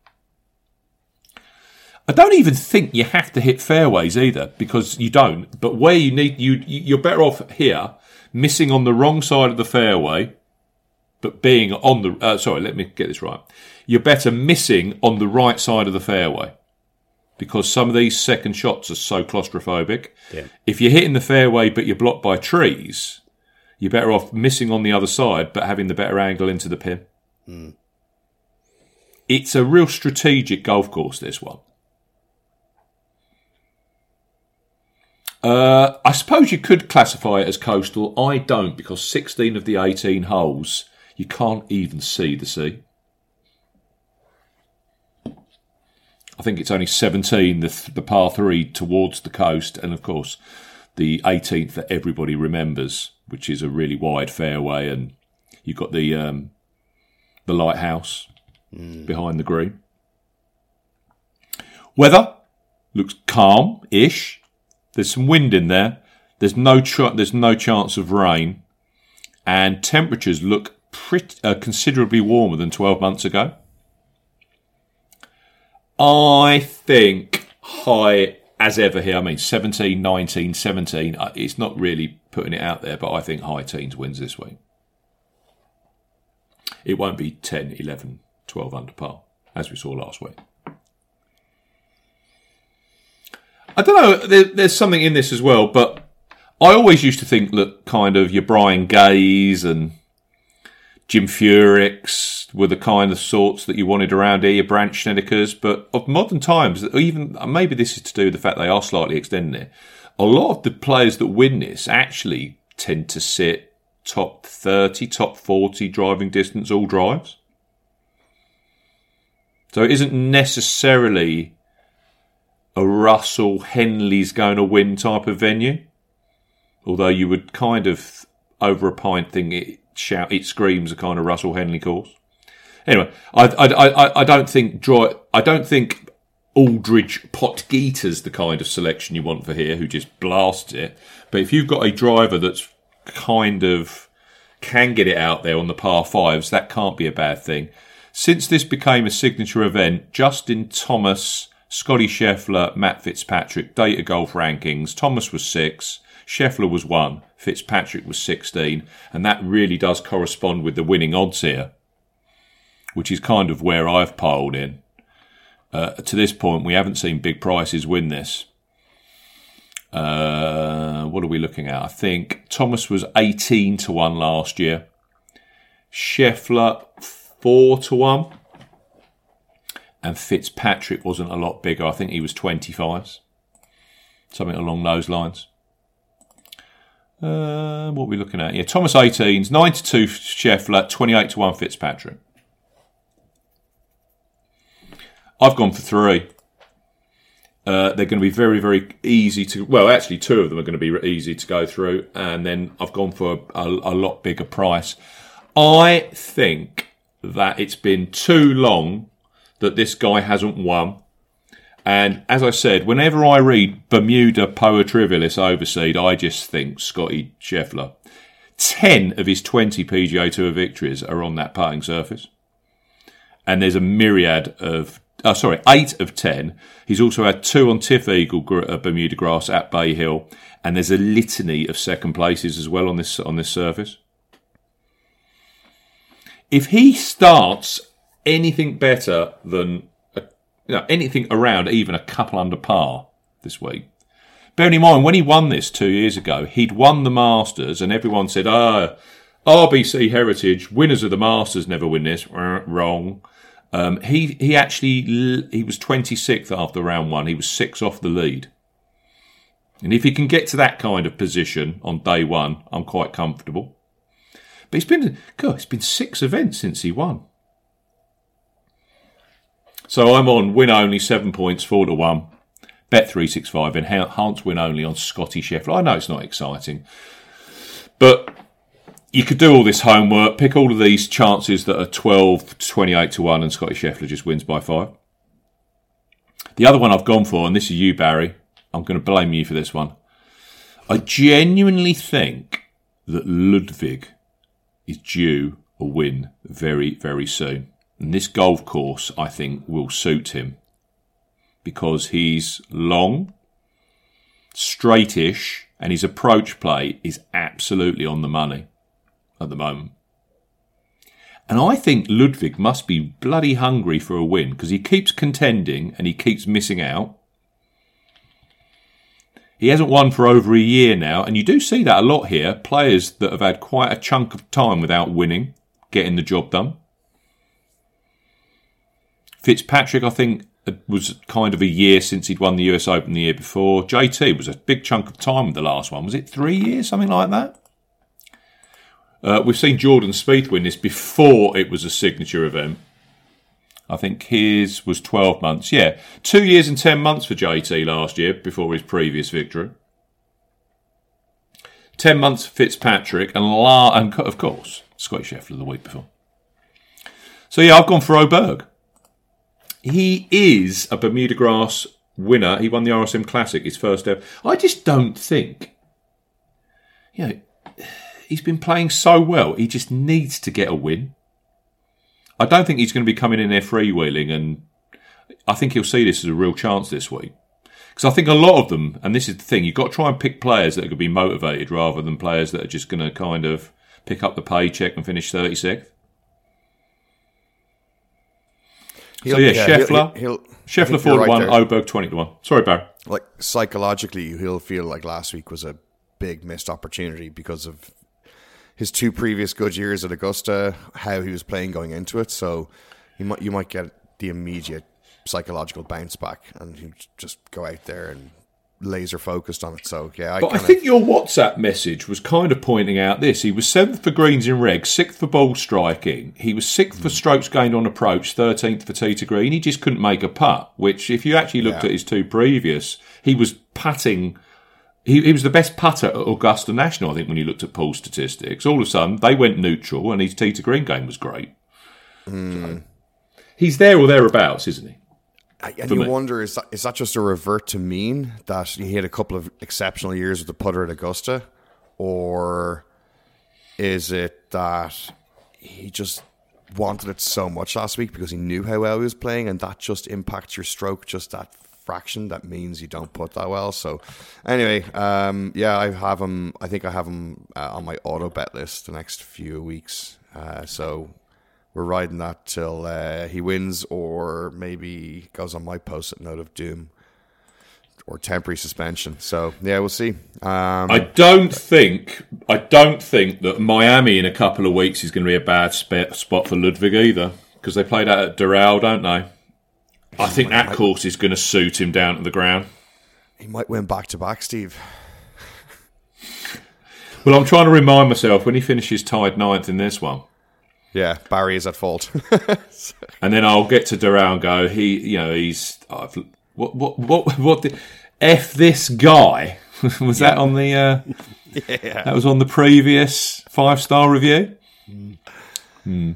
I don't even think you have to hit fairways either, because you don't. But where you need, you, you're better off here, missing on the wrong side of the fairway, but being on the... Uh, sorry, let me get this right. You're better missing on the right side of the fairway because some of these second shots are so claustrophobic. Yeah. If you're hitting the fairway but you're blocked by trees, you're better off missing on the other side but having the better angle into the pin. Mm. It's a real strategic golf course, this one. Uh, I suppose you could classify it as coastal. I don't, because sixteen of the eighteen holes, you can't even see the sea. I think it's only seventeen, the, the par three towards the coast, and of course the eighteenth that everybody remembers, which is a really wide fairway, and you've got the um, the lighthouse mm. behind the green. Weather looks calm-ish. There's some wind in there. There's no ch- there's no chance of rain, and temperatures look pretty, uh, considerably warmer than twelve months ago. I think high as ever here. I mean, seventeen, nineteen, seventeen. Uh, it's not really putting it out there, but I think high teens wins this week. It won't be ten, eleven, twelve under par, as we saw last week. I don't know, there, there's something in this as well, but I always used to think that kind of your Brian Gays and Jim Furyk's were the kind of sorts that you wanted around here, your Brandt Snedekers, but of modern times, even maybe this is to do with the fact they are slightly extending it, a lot of the players that win this actually tend to sit top thirty, top forty driving distance, all drives. So it isn't necessarily a Russell Henley's going to win type of venue, although you would kind of over a pint think it shout it screams a kind of Russell Henley course. Anyway, I I I, I don't think draw I don't think Aldridge Potgieter's the kind of selection you want for here, who just blasts it. But if you've got a driver that's kind of can get it out there on the par fives, that can't be a bad thing. Since this became a signature event, Justin Thomas, Scotty Scheffler, Matt Fitzpatrick, Data Golf rankings, Thomas was six, Scheffler was one, Fitzpatrick was sixteen, and that really does correspond with the winning odds here, which is kind of where I've piled in. Uh, to this point, we haven't seen big prices win this. Uh, what are we looking at? I think Thomas was eighteen to one last year. Scheffler, four to one. And Fitzpatrick wasn't a lot bigger. I think he was twenty-fives. Something along those lines. Uh, what are we looking at? Yeah, Thomas eighteens, nine to two Scheffler, twenty-eight to one Fitzpatrick. I've gone for three. Uh, they're going to be very, very easy to... Well, actually, two of them are going to be easy to go through. And then I've gone for a, a, a lot bigger price. I think that it's been too long that this guy hasn't won. And as I said, whenever I read Bermuda Poa Trivialis Overseed, I just think Scotty Scheffler. Ten of his twenty P G A Tour victories are on that putting surface. And there's a myriad of... Oh, sorry, eight of ten. He's also had two on Tiff Eagle uh, Bermuda grass at Bay Hill, and there's a litany of second places as well on this on this surface. If he starts anything better than a, you know, anything around even a couple under par this week, bearing in mind when he won this two years ago, he'd won the Masters, and everyone said, "Ah, R B C Heritage winners of the Masters never win this." Wrong. Um, he he actually he was twenty-sixth after round one. He was six off the lead, and if he can get to that kind of position on day one, I'm quite comfortable. But it's been God, it's been six events since he won. So I'm on win only seven points, four to one. Bet three six five, enhanced win only on Scotty Scheffler. I know it's not exciting, but you could do all this homework, pick all of these chances that are twelve to twenty-eight to one, and Scotty Scheffler just wins by five. The other one I've gone for, and this is you, Barry, I'm going to blame you for this one. I genuinely think that Ludwig is due a win very, very soon. And this golf course, I think, will suit him because he's long, straightish, and his approach play is absolutely on the money at the moment. And I think Ludwig must be bloody hungry for a win because he keeps contending and he keeps missing out. He hasn't won for over a year now, and you do see that a lot here. Players that have had quite a chunk of time without winning, getting the job done. Fitzpatrick, I think, was kind of a year since he'd won the U S Open the year before. J T was a big chunk of time with the last one. Was it three years, something like that? Uh, we've seen Jordan Spieth win this before it was a signature event. I think his was twelve months. Yeah, two years and ten months for J T last year before his previous victory. Ten months for Fitzpatrick and, la- and of course, Scotty Scheffler the week before. So yeah, I've gone for Oberg. He is a Bermuda grass winner. He won the R S M Classic, his first ever. I just don't think, you know, he's been playing so well. He just needs to get a win. I don't think he's going to be coming in there freewheeling, and I think he'll see this as a real chance this week. Because I think a lot of them, and this is the thing, you've got to try and pick players that are going to be motivated rather than players that are just going to kind of pick up the paycheck and finish thirty-sixth. He'll, so yeah, yeah Scheffler, he'll, he'll, Scheffler four to right one, there. Oberg twenty to one. Sorry, Barry. Like psychologically, he'll feel like last week was a big missed opportunity because of his two previous good years at Augusta, how he was playing going into it. So you might you might get the immediate psychological bounce back, and you just go out there and laser focused on it. So yeah, I but kinda, I think your WhatsApp message was kind of pointing out this. He was seventh for greens in reg, sixth for ball striking. He was sixth for strokes gained on approach, thirteenth for tee to green. He just couldn't make a putt, which if you actually looked yeah. at his two previous, he was putting. He, he was the best putter at Augusta National, I think, when you looked at pool statistics. All of a sudden, they went neutral, and his tee to green game was great. Mm. So, he's there or thereabouts, isn't he? And For you me. wonder, is that, is that just a revert to mean that he had a couple of exceptional years with the putter at Augusta? Or is it that he just wanted it so much last week because he knew how well he was playing, and that just impacts your stroke just that fraction? That means you don't putt that well. So anyway, um, yeah, I have him. I think I have him uh, on my auto bet list the next few weeks. Uh, so we're riding that till uh, he wins, or maybe goes on my post-it note of doom or temporary suspension. So yeah, we'll see. Um, I don't think I don't think that Miami in a couple of weeks is going to be a bad sp- spot for Ludwig either, because they play that at Doral, don't they? I think that course is going to suit him down to the ground. He might win back to back, Steve. Well, I'm trying to remind myself when he finishes tied ninth in this one. Yeah, Barry is at fault. And then I'll get to Doral and go, he, you know, he's I've, what, what, what, what? The, F this guy was yeah. that on the? Uh, yeah, that was on the previous five star review. Mm. Hmm.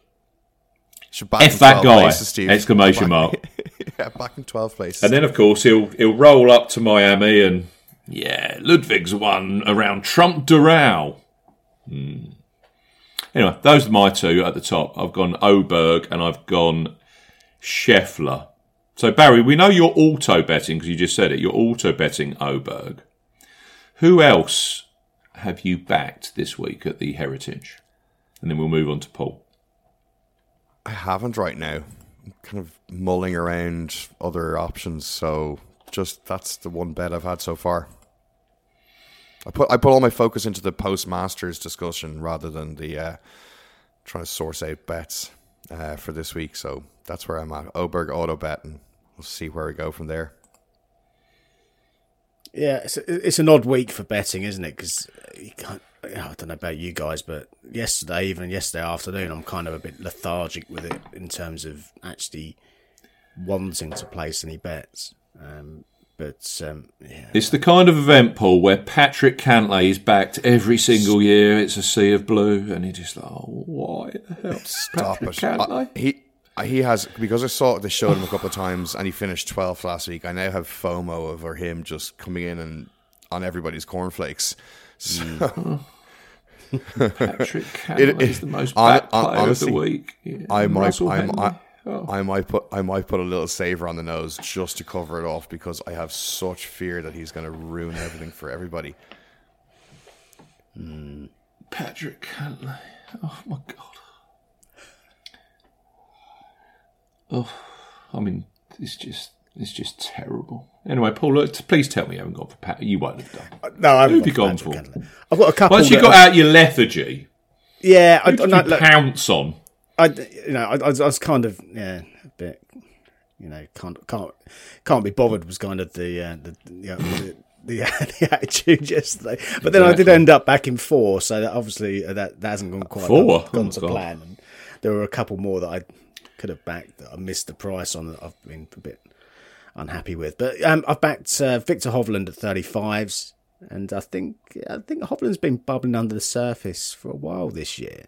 F that guy! Places, exclamation mark! Yeah, back in twelve places. And then, of course, he'll he'll roll up to Miami and yeah, Ludwig's won around Trump Doral. Hmm. Anyway, those are my two at the top. I've gone Oberg and I've gone Scheffler. So, Barry, we know you're auto-betting, because you just said it. You're auto-betting Oberg. Who else have you backed this week at the Heritage? And then we'll move on to Paul. I haven't right now. I'm kind of mulling around other options, so just that's the one bet I've had so far. I put I put all my focus into the post-Masters discussion rather than the uh, trying to source out bets uh, for this week, so that's where I'm at. Oberg auto-bet, and we'll see where we go from there. Yeah, it's, it's an odd week for betting, isn't it? Because you can't. I don't know about you guys, but yesterday, even yesterday afternoon, I'm kind of a bit lethargic with it in terms of actually wanting to place any bets. Um, but um, yeah, it's the kind of event, Paul, where Patrick Cantlay is backed every single year. It's a sea of blue, and he just like, oh, why the hell? Stop Patrick it! Cantlay? I, he. He has, because I saw they showed him a couple of times and he finished twelfth last week. I now have FOMO over him just coming in and on everybody's cornflakes. So, mm. Patrick Cantlay is the most backed player honestly, of the week. Yeah. I might, I, I, oh. I might put, I might put a little saver on the nose just to cover it off because I have such fear that he's going to ruin everything for everybody. Mm. Patrick Cantlay. Oh my God. Oh, I mean, it's just it's just terrible. Anyway, Paul, look, please tell me you haven't gone for Pat. You won't have done. No, I haven't. Who have you gone for? I've got a couple. Once you got out your lethargy, yeah, I did no, you pounce on. I, you know, I, I was kind of yeah, a bit, you know, can't can't can't be bothered was kind of the uh, the, you know, the the, the attitude yesterday. But then exactly. I did end up back in four, so that obviously that, that hasn't gone quite four? Gone, gone oh, to God. plan. And there were a couple more that I could have backed that I missed the price on that I've been a bit unhappy with. But um, I've backed uh, Victor Hovland at thirty-fives, and I think I think Hovland's been bubbling under the surface for a while this year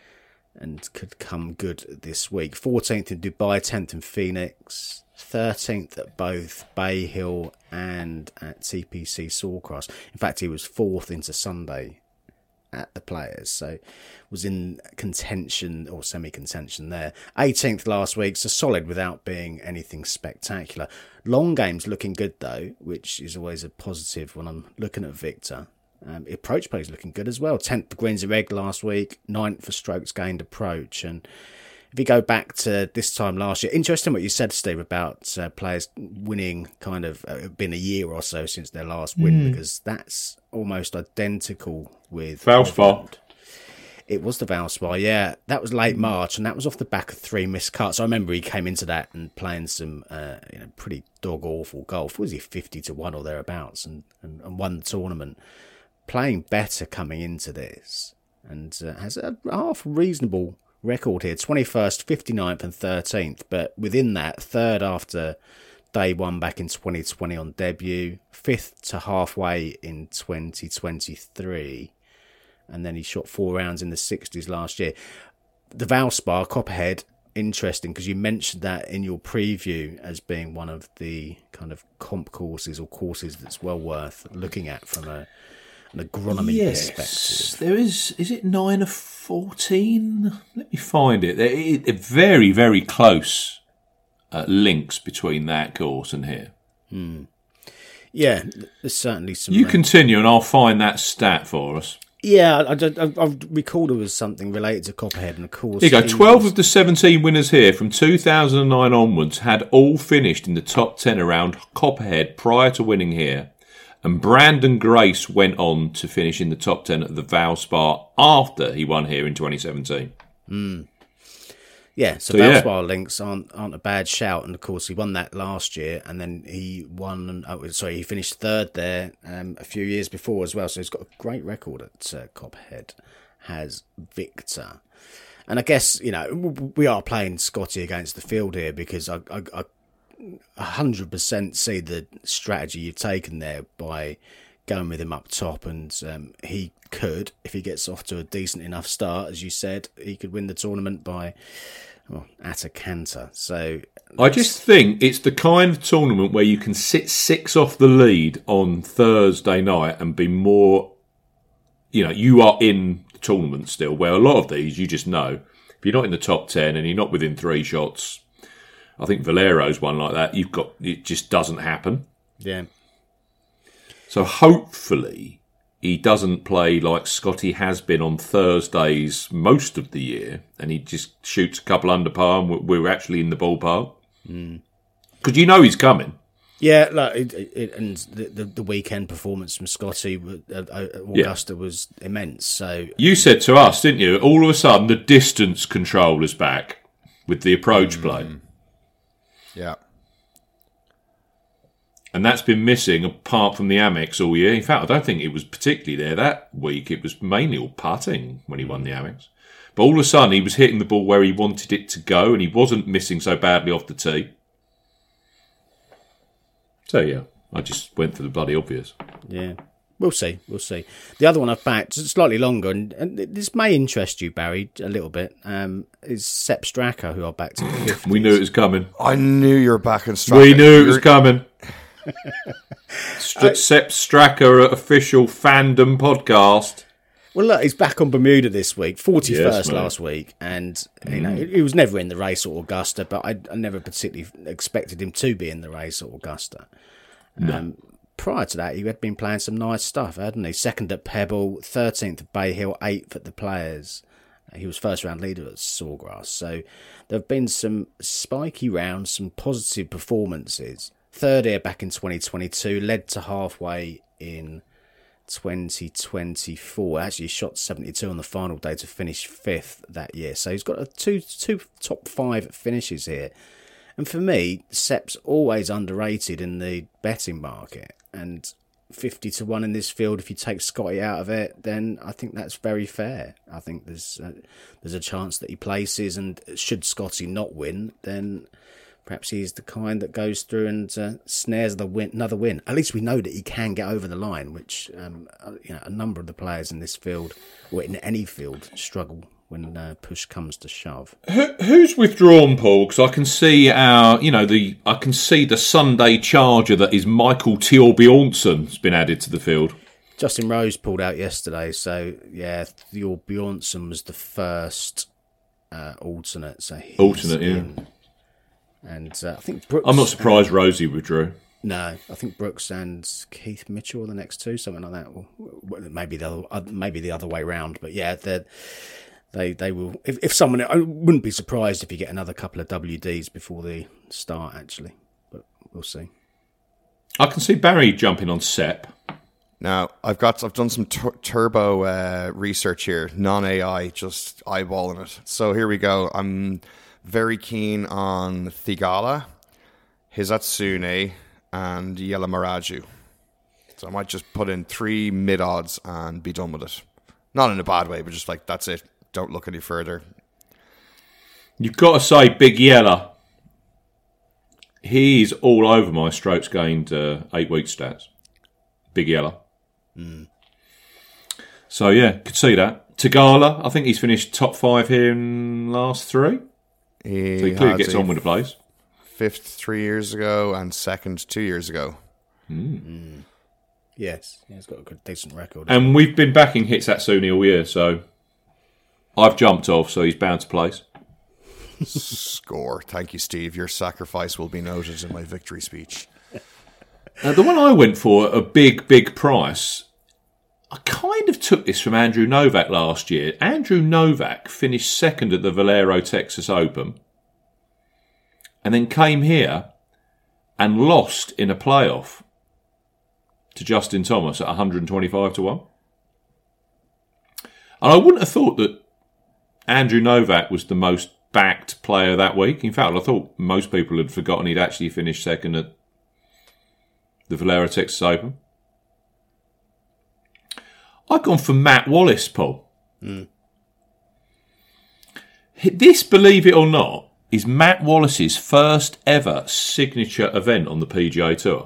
and could come good this week. fourteenth in Dubai, tenth in Phoenix, thirteenth at both Bay Hill and at T P C Sawcross. In fact, he was fourth into Sunday at the Players, so was in contention or semi-contention there. eighteenth last week, so solid without being anything spectacular. Long game's looking good though, which is always a positive when I'm looking at Victor. Um, approach play is looking good as well. tenth for greens and egg last week, ninth for strokes gained approach. And if you go back to this time last year, interesting what you said, Steve, about uh, players winning kind of uh, been a year or so since their last win, mm. because that's almost identical with Valspar. It was the Valspar, yeah. That was late March, and that was off the back of three missed cuts. I remember he came into that and playing some uh, you know, pretty dog-awful golf. Was he fifty to one or thereabouts, and, and, and won the tournament. Playing better coming into this, and uh, has a half reasonable record here. twenty-first, fifty-ninth and thirteenth, but within that, third after day one back in twenty twenty on debut, fifth to halfway in twenty twenty-three, and then he shot four rounds in the sixties last year. The Valspar, Copperhead, interesting because you mentioned that in your preview as being one of the kind of comp courses or courses that's well worth looking at from a, an agronomy yes, perspective. There is, is it nine of fourteen? Let me find it. It, it very, very close uh, links between that course and here. Hmm. Yeah, there's certainly some. You uh, continue and I'll find that stat for us. Yeah, I, I, I, I recall there was something related to Copperhead, and of course, Here you go. he twelve was- of the seventeen winners here from two thousand nine onwards had all finished in the top ten around Copperhead prior to winning here. And Brandon Grace went on to finish in the top ten at the Valspar after he won here in twenty seventeen. Mm. Yeah, so, So, yeah. Valspar links aren't aren't a bad shout, and of course he won that last year, and then he won. Oh, sorry, he finished third there um, a few years before as well. So he's got a great record at uh, Copperhead. Has Victor, and I guess you know we are playing Scotty against the field here because I I, I one hundred percent see the strategy you've taken there by going with him up top, and um, he could, if he gets off to a decent enough start, as you said, he could win the tournament by well, at a canter. So I just think it's the kind of tournament where you can sit six off the lead on Thursday night and be more, you know, you are in the tournament still, where a lot of these you just know. If you're not in the top ten and you're not within three shots, I think Valero's one like that, you've got, it just doesn't happen. yeah, So hopefully he doesn't play like Scotty has been on Thursdays most of the year, and he just shoots a couple under par and we're- we're actually in the ballpark. Because you know he's coming. yeah. Like it, it, and the, the the weekend performance from Scotty uh, uh, Augusta was immense. So You said to us, didn't you, all of a sudden the distance control is back with the approach play. Yeah. And that's been missing apart from the Amex all year. In fact, I don't think it was particularly there that week. It was mainly all putting when he won the Amex. But all of a sudden, he was hitting the ball where he wanted it to go, and he wasn't missing so badly off the tee. So, yeah, I just went for the bloody obvious. yeah. We'll see. We'll see. The other one I've backed, slightly longer, and, and this may interest you, Barry, a little bit, um, is Sepp Straka, who I backed at fifty. We knew it was coming. I knew you were back in Straka. We knew it was You're- coming. St- Sepp Straka official fandom podcast. Well, look, he's back on Bermuda this week, forty-first Yes, mate. last week, and you know he was never in the race at Augusta, but I, I never particularly expected him to be in the race at Augusta. Um, prior to that, he had been playing some nice stuff, hadn't he? Second at Pebble, thirteenth at Bay Hill, eighth at the Players. He was first round leader at Sawgrass. So there have been some spiky rounds, some positive performances. Third here back in twenty twenty-two, led to halfway in twenty twenty-four. Actually shot seventy-two on the final day to finish fifth that year. So he's got a two two top five finishes here. And for me, Sepp's always underrated in the betting market. And fifty to one in this field, if you take Scotty out of it, then I think that's very fair. I think there's uh, there's a chance that he places, and should Scotty not win, then perhaps he's the kind that goes through and uh, snares the win, another win. At least we know that he can get over the line, which um, uh, you know, a number of the players in this field, or in any field, struggle when uh, push comes to shove. Who, who's withdrawn, Paul? Because I can see our, you know, the I can see the Sunday charger that is Michael Thorbjornsen's been added to the field. Justin Rose pulled out yesterday, so yeah, Thor Bjornsson was the first uh, alternate. So he's Alternate, yeah. in. And uh, I think Brooks. I'm not surprised Rosie withdrew. No, I think Brooks and Keith Mitchell are the next two, something like that. Well, maybe the other, maybe the other way round, but yeah, they they they will. If, if someone, I wouldn't be surprised if you get another couple of W Ds before the start, actually, but we'll see. I can see Barry jumping on Sepp. Now, I've got I've done some tur- turbo uh, research here, non-A I, just eyeballing it. So here we go. I'm very keen on Thigala, Hizatsune, and Yella Maraju. So I might just put in three mid-odds and be done with it. Not in a bad way, but just like, that's it. Don't look any further. You've got to say Big Yella. He's all over my strokes gained uh, eight week stats. Big Yella. Mm. So yeah, could see that. Tagala, I think he's finished top five here in last three. He So he clearly had gets a on with the place. Fifth three years ago and second two years ago. Yes, yeah, he's got a good, decent record. And we've been backing Hitsatsuni all year, so I've jumped off, so he's bound to place. Score. Thank you, Steve. Your sacrifice will be noted in my victory speech. Now, the one I went for at a big, big price, I kind of took this from Andrew Novak last year. Andrew Novak finished second at the Valero Texas Open and then came here and lost in a playoff to Justin Thomas at one hundred twenty-five to one. And I wouldn't have thought that Andrew Novak was the most backed player that week. In fact, I thought most people had forgotten he'd actually finished second at the Valero Texas Open. I've gone for Matt Wallace, Paul. Mm. This, believe it or not, is Matt Wallace's first ever signature event on the P G A Tour.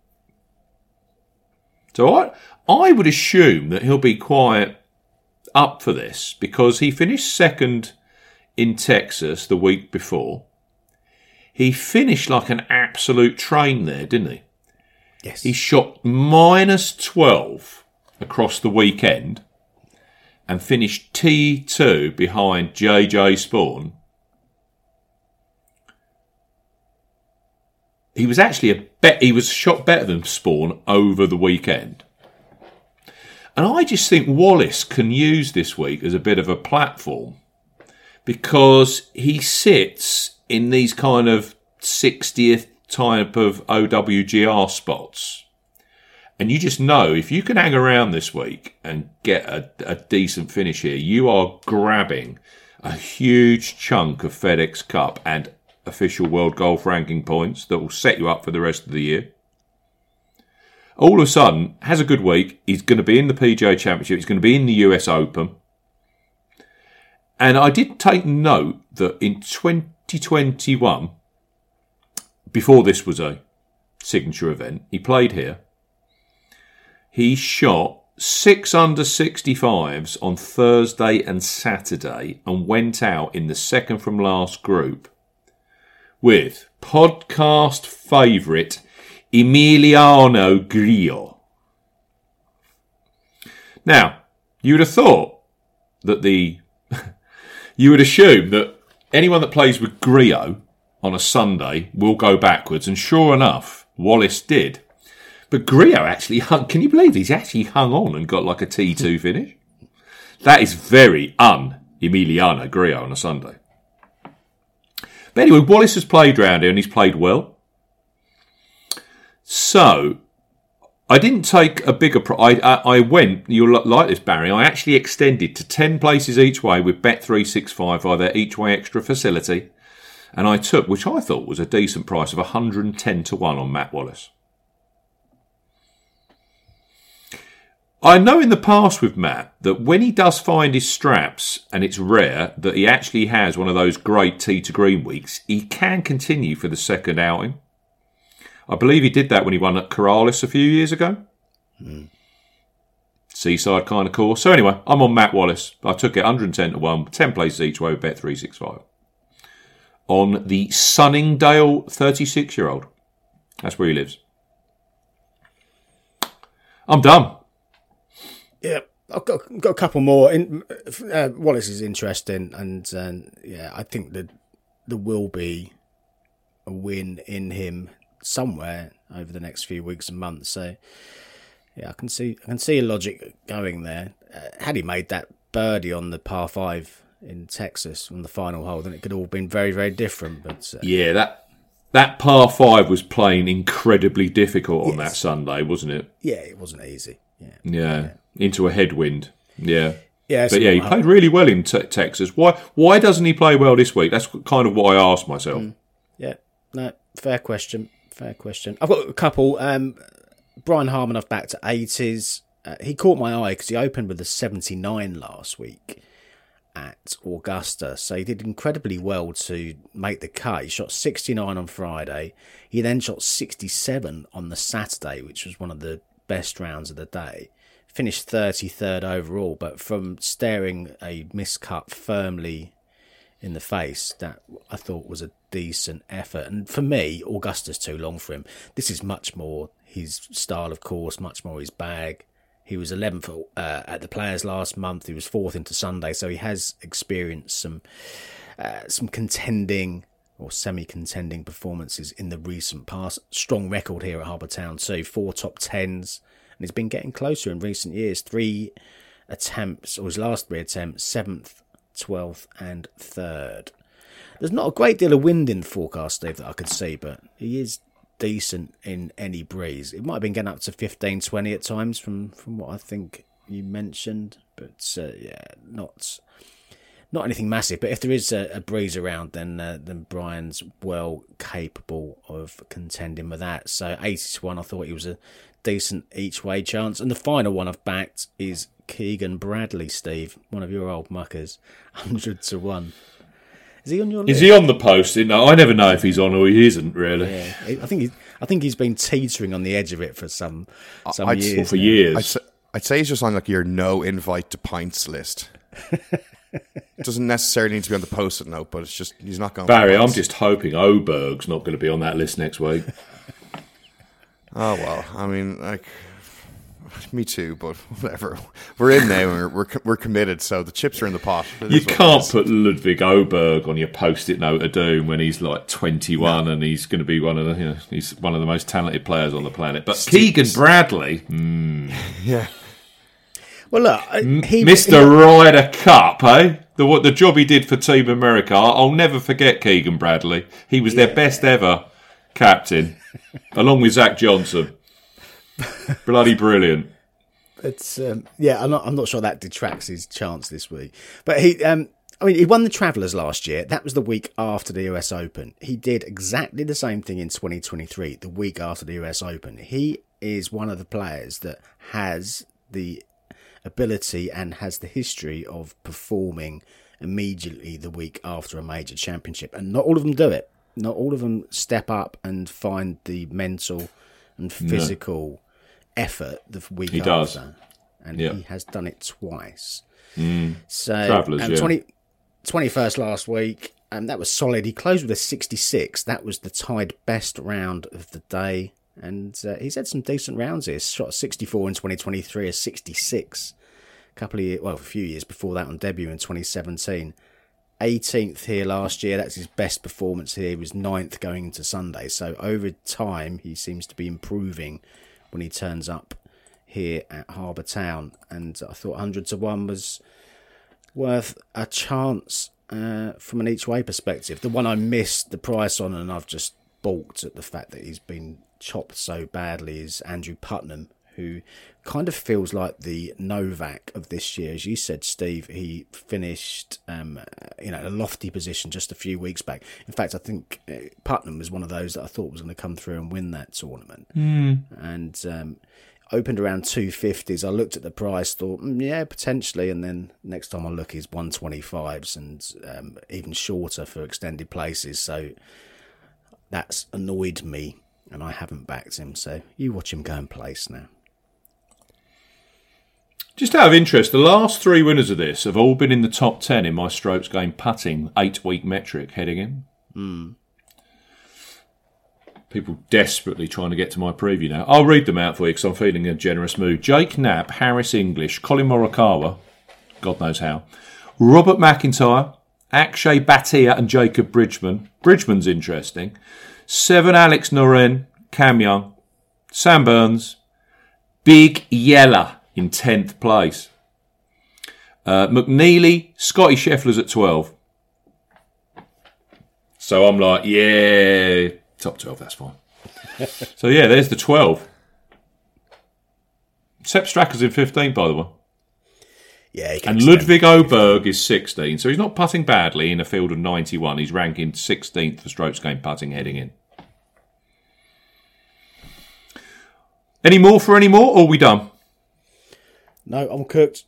So I, I would assume that he'll be quite up for this because he finished second in Texas the week before. He finished like an absolute train there, didn't he? Yes. He shot minus twelve across the weekend and finished T two behind J J Spawn. He was actually a bet. He was shot better than Spawn over the weekend. And I just think Wallace can use this week as a bit of a platform because he sits in these kind of sixtieth type of O W G R spots. And you just know if you can hang around this week and get a, a decent finish here, you are grabbing a huge chunk of FedEx Cup and official World Golf Ranking points that will set you up for the rest of the year. All of a sudden, has a good week. He's going to be in the P G A Championship. He's going to be in the U S Open. And I did take note that in twenty twenty-one, before this was a signature event, he played here. He shot six under sixty-fives on Thursday and Saturday and went out in the second from last group with podcast favourite Emiliano Grillo. Now, you would have thought that the... you would assume that anyone that plays with Grillo on a Sunday will go backwards, and sure enough, Wallace did. But Grillo actually hung... Can you believe he's actually hung on and got like a T two finish? That is very un-Emiliano Grillo on a Sunday. But anyway, Wallace has played round here and he's played well. So, I didn't take a bigger... Pro- I, I, I went, you'll like this, Barry, I actually extended to ten places each way with Bet three sixty-five via their each way extra facility. And I took, which I thought was a decent price, of one hundred ten to one on Matt Wallace. I know in the past with Matt that when he does find his straps, and it's rare that he actually has one of those great tee to green weeks, he can continue for the second outing. I believe he did that when he won at Corrales a few years ago. Mm. Seaside kind of course. So anyway, I'm on Matt Wallace. I took it one hundred ten to one, ten places each way with Bet three sixty-five. On the Sunningdale thirty-six-year-old. That's where he lives. I'm done. Yeah, I've got, got a couple more. In, uh, Wallace is interesting, and uh, yeah, I think that there will be a win in him somewhere over the next few weeks and months. So yeah, I can see I can see a logic going there. Uh, had he made that birdie on the par five in Texas on the final hole, then it could have all been very, very different. But uh, yeah, that that par five was playing incredibly difficult on yes. that Sunday, wasn't it? Yeah, it wasn't easy. Yeah, yeah, yeah. Into a headwind. Yeah, yeah. But yeah, he played really well in te- Texas. Why? Why doesn't he play well this week? That's kind of what I asked myself. Mm. Yeah, no, fair question. Fair question. I've got a couple. Um, Brian Harman, I've backed to eighties. Uh, he caught my eye because he opened with a seventy-nine last week at Augusta. So he did incredibly well to make the cut. He shot sixty-nine on Friday. He then shot sixty-seven on the Saturday, which was one of the best rounds of the day. Finished thirty-third overall, but from staring a miscut firmly in the face, that I thought was a decent effort. And for me, Augusta's too long for him. This is much more his style, of course, much more his bag. He was eleventh uh, at the Players last month. He was fourth into Sunday, so he has experienced some uh, some contending or semi-contending performances in the recent past. Strong record here at Harbour Town too, four top tens, and he's been getting closer in recent years. Three attempts, or his last three attempts, seventh, twelfth and third. There's not a great deal of wind in the forecast, Steve, that I could see, but he is decent in any breeze. It might have been getting up to fifteen, twenty at times from, from what I think you mentioned, but uh, yeah, not not anything massive. But if there is a, a breeze around, then uh, then Brian's well capable of contending with that. So eighty to one, I thought he was a decent each way chance. And the final one I've backed is Keegan Bradley, Steve, one of your old muckers, one hundred to one. Is he on your list? Is he on the post? No, I never know if he's on or he isn't, really. Yeah, I think he's, I think he's been teetering on the edge of it for some some I'd, years. Well, for now. years. I'd say, I'd say he's just on like your no invite to pints list. Doesn't necessarily need to be on the post-it note, but it's just he's not going. Barry, I'm just hoping Oberg's not going to be on that list next week. Oh well, I mean, like me too, but whatever. We're in now, and we're we're, we're committed. So the chips are in the pot. It You is what it can't is. put Ludwig Oberg on your post-it note of doom when he's like twenty-one no. and he's going to be one of the you know, he's one of the most talented players on the planet. But Steve, Keegan Bradley, mm, yeah. Well, look, he, Mister he, Ryder Cup, eh? The what the job he did for Team America. I'll never forget Keegan Bradley. He was yeah. their best ever captain, along with Zach Johnson. Bloody brilliant. It's um, yeah, I'm not. I'm not sure that detracts his chance this week. But he, um, I mean, he won the Travellers last year. That was the week after the U S Open. He did exactly the same thing in twenty twenty-three, the week after the U S Open. He is one of the players that has the ability and has the history of performing immediately the week after a major championship, and not all of them do it. Not all of them step up and find the mental and physical no. effort the week he after. Does. And yep. he has done it twice. Mm. So, Travellers, um, yeah. twenty, twenty-first last week, and that was solid. He closed with a sixty-six. That was the tied best round of the day. And uh, he's had some decent rounds here. Shot sixty-four in twenty twenty-three, a sixty-six. A couple of years, well, a few years before that on debut in twenty seventeen. eighteenth here last year. That's his best performance here. He was ninth going into Sunday. So over time, he seems to be improving when he turns up here at Harbour Town. And I thought one hundred to one was worth a chance uh, from an each way perspective. The one I missed the price on, and I've just balked at the fact that he's been chopped so badly, is Andrew Putnam, who kind of feels like the Novak of this year. As you said, Steve, he finished um, you know, in a lofty position just a few weeks back. In fact, I think uh, Putnam was one of those that I thought was going to come through and win that tournament. Mm. And um, opened around two fifties. I looked at the price, thought, mm, yeah, potentially. And then next time I look, he's one twenty-fives and um, even shorter for extended places. So that's annoyed me, and I haven't backed him. So you watch him go and place now. Just out of interest, the last three winners of this have all been in the top ten in my strokes game putting eight-week metric heading in. Mm. People desperately trying to get to my preview now. I'll read them out for you because I'm feeling a generous mood. Jake Knapp, Harris English, Colin Morikawa, God knows how, Robert McIntyre, Akshay Bhatia and Jacob Bridgman. Bridgman's interesting. Seven, Alex Noren, Cam Young, Sam Burns, Big Yella in tenth place. Uh, McNeely, Scotty Scheffler's at twelve. So I'm like, yeah, top twelve, that's fine. So yeah, there's the twelve. Sepp Straka's in fifteen, by the way. Yeah, he can and Ludwig Oberg is sixteen, so he's not putting badly in a field of ninety-one. He's ranking sixteenth for strokes game putting heading in. Any more for any more, or are we done? No, I'm cooked.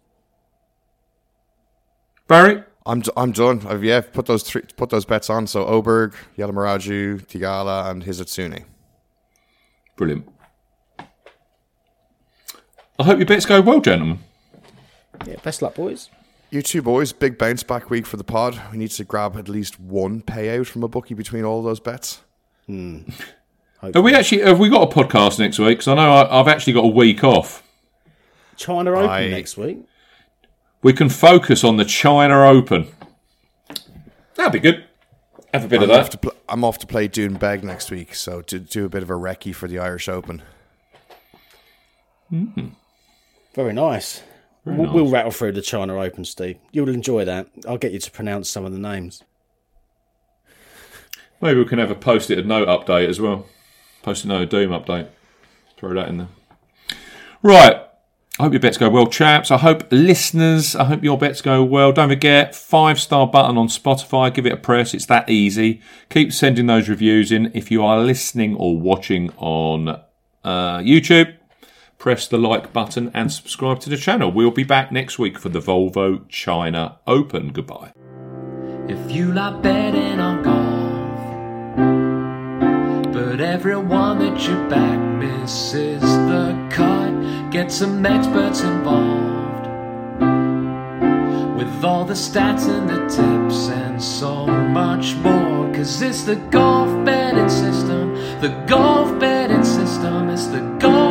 Barry? I'm I'm done. I've yeah put those three put those bets on. So Oberg, Yalamaraju, Tigala, and Hizatsune. Brilliant. I hope your bets go well, gentlemen. Yeah, best luck, boys. You two boys, big bounce back week for the pod. We need to grab at least one payout from a bookie between all those bets. Hmm. Have we actually have we got a podcast next week? Because I know I, I've actually got a week off. China Open I- next week. We can focus on the China Open. That'd be good. Have a bit I'm of off, that. to pl- I'm off to play Doonbeg next week, so to do a bit of a recce for the Irish Open. Very nice. Very we'll, nice. we'll rattle through the China Open, Steve. You'll enjoy that. I'll get you to pronounce some of the names. Maybe we can have a post-it note update as well. Post-it note Doom update. Throw that in there. Right. I hope your bets go well, chaps. I hope listeners, I hope your bets go well. Don't forget, five-star button on Spotify. Give it a press. It's that easy. Keep sending those reviews in. If you are listening or watching on uh, YouTube, press the like button and subscribe to the channel. We'll be back next week for the Volvo China Open. Goodbye. If you like betting on golf, but everyone that you back misses the cut, get some experts involved with all the stats and the tips and so much more. Cause it's the golf betting system, the golf betting system, it's the golf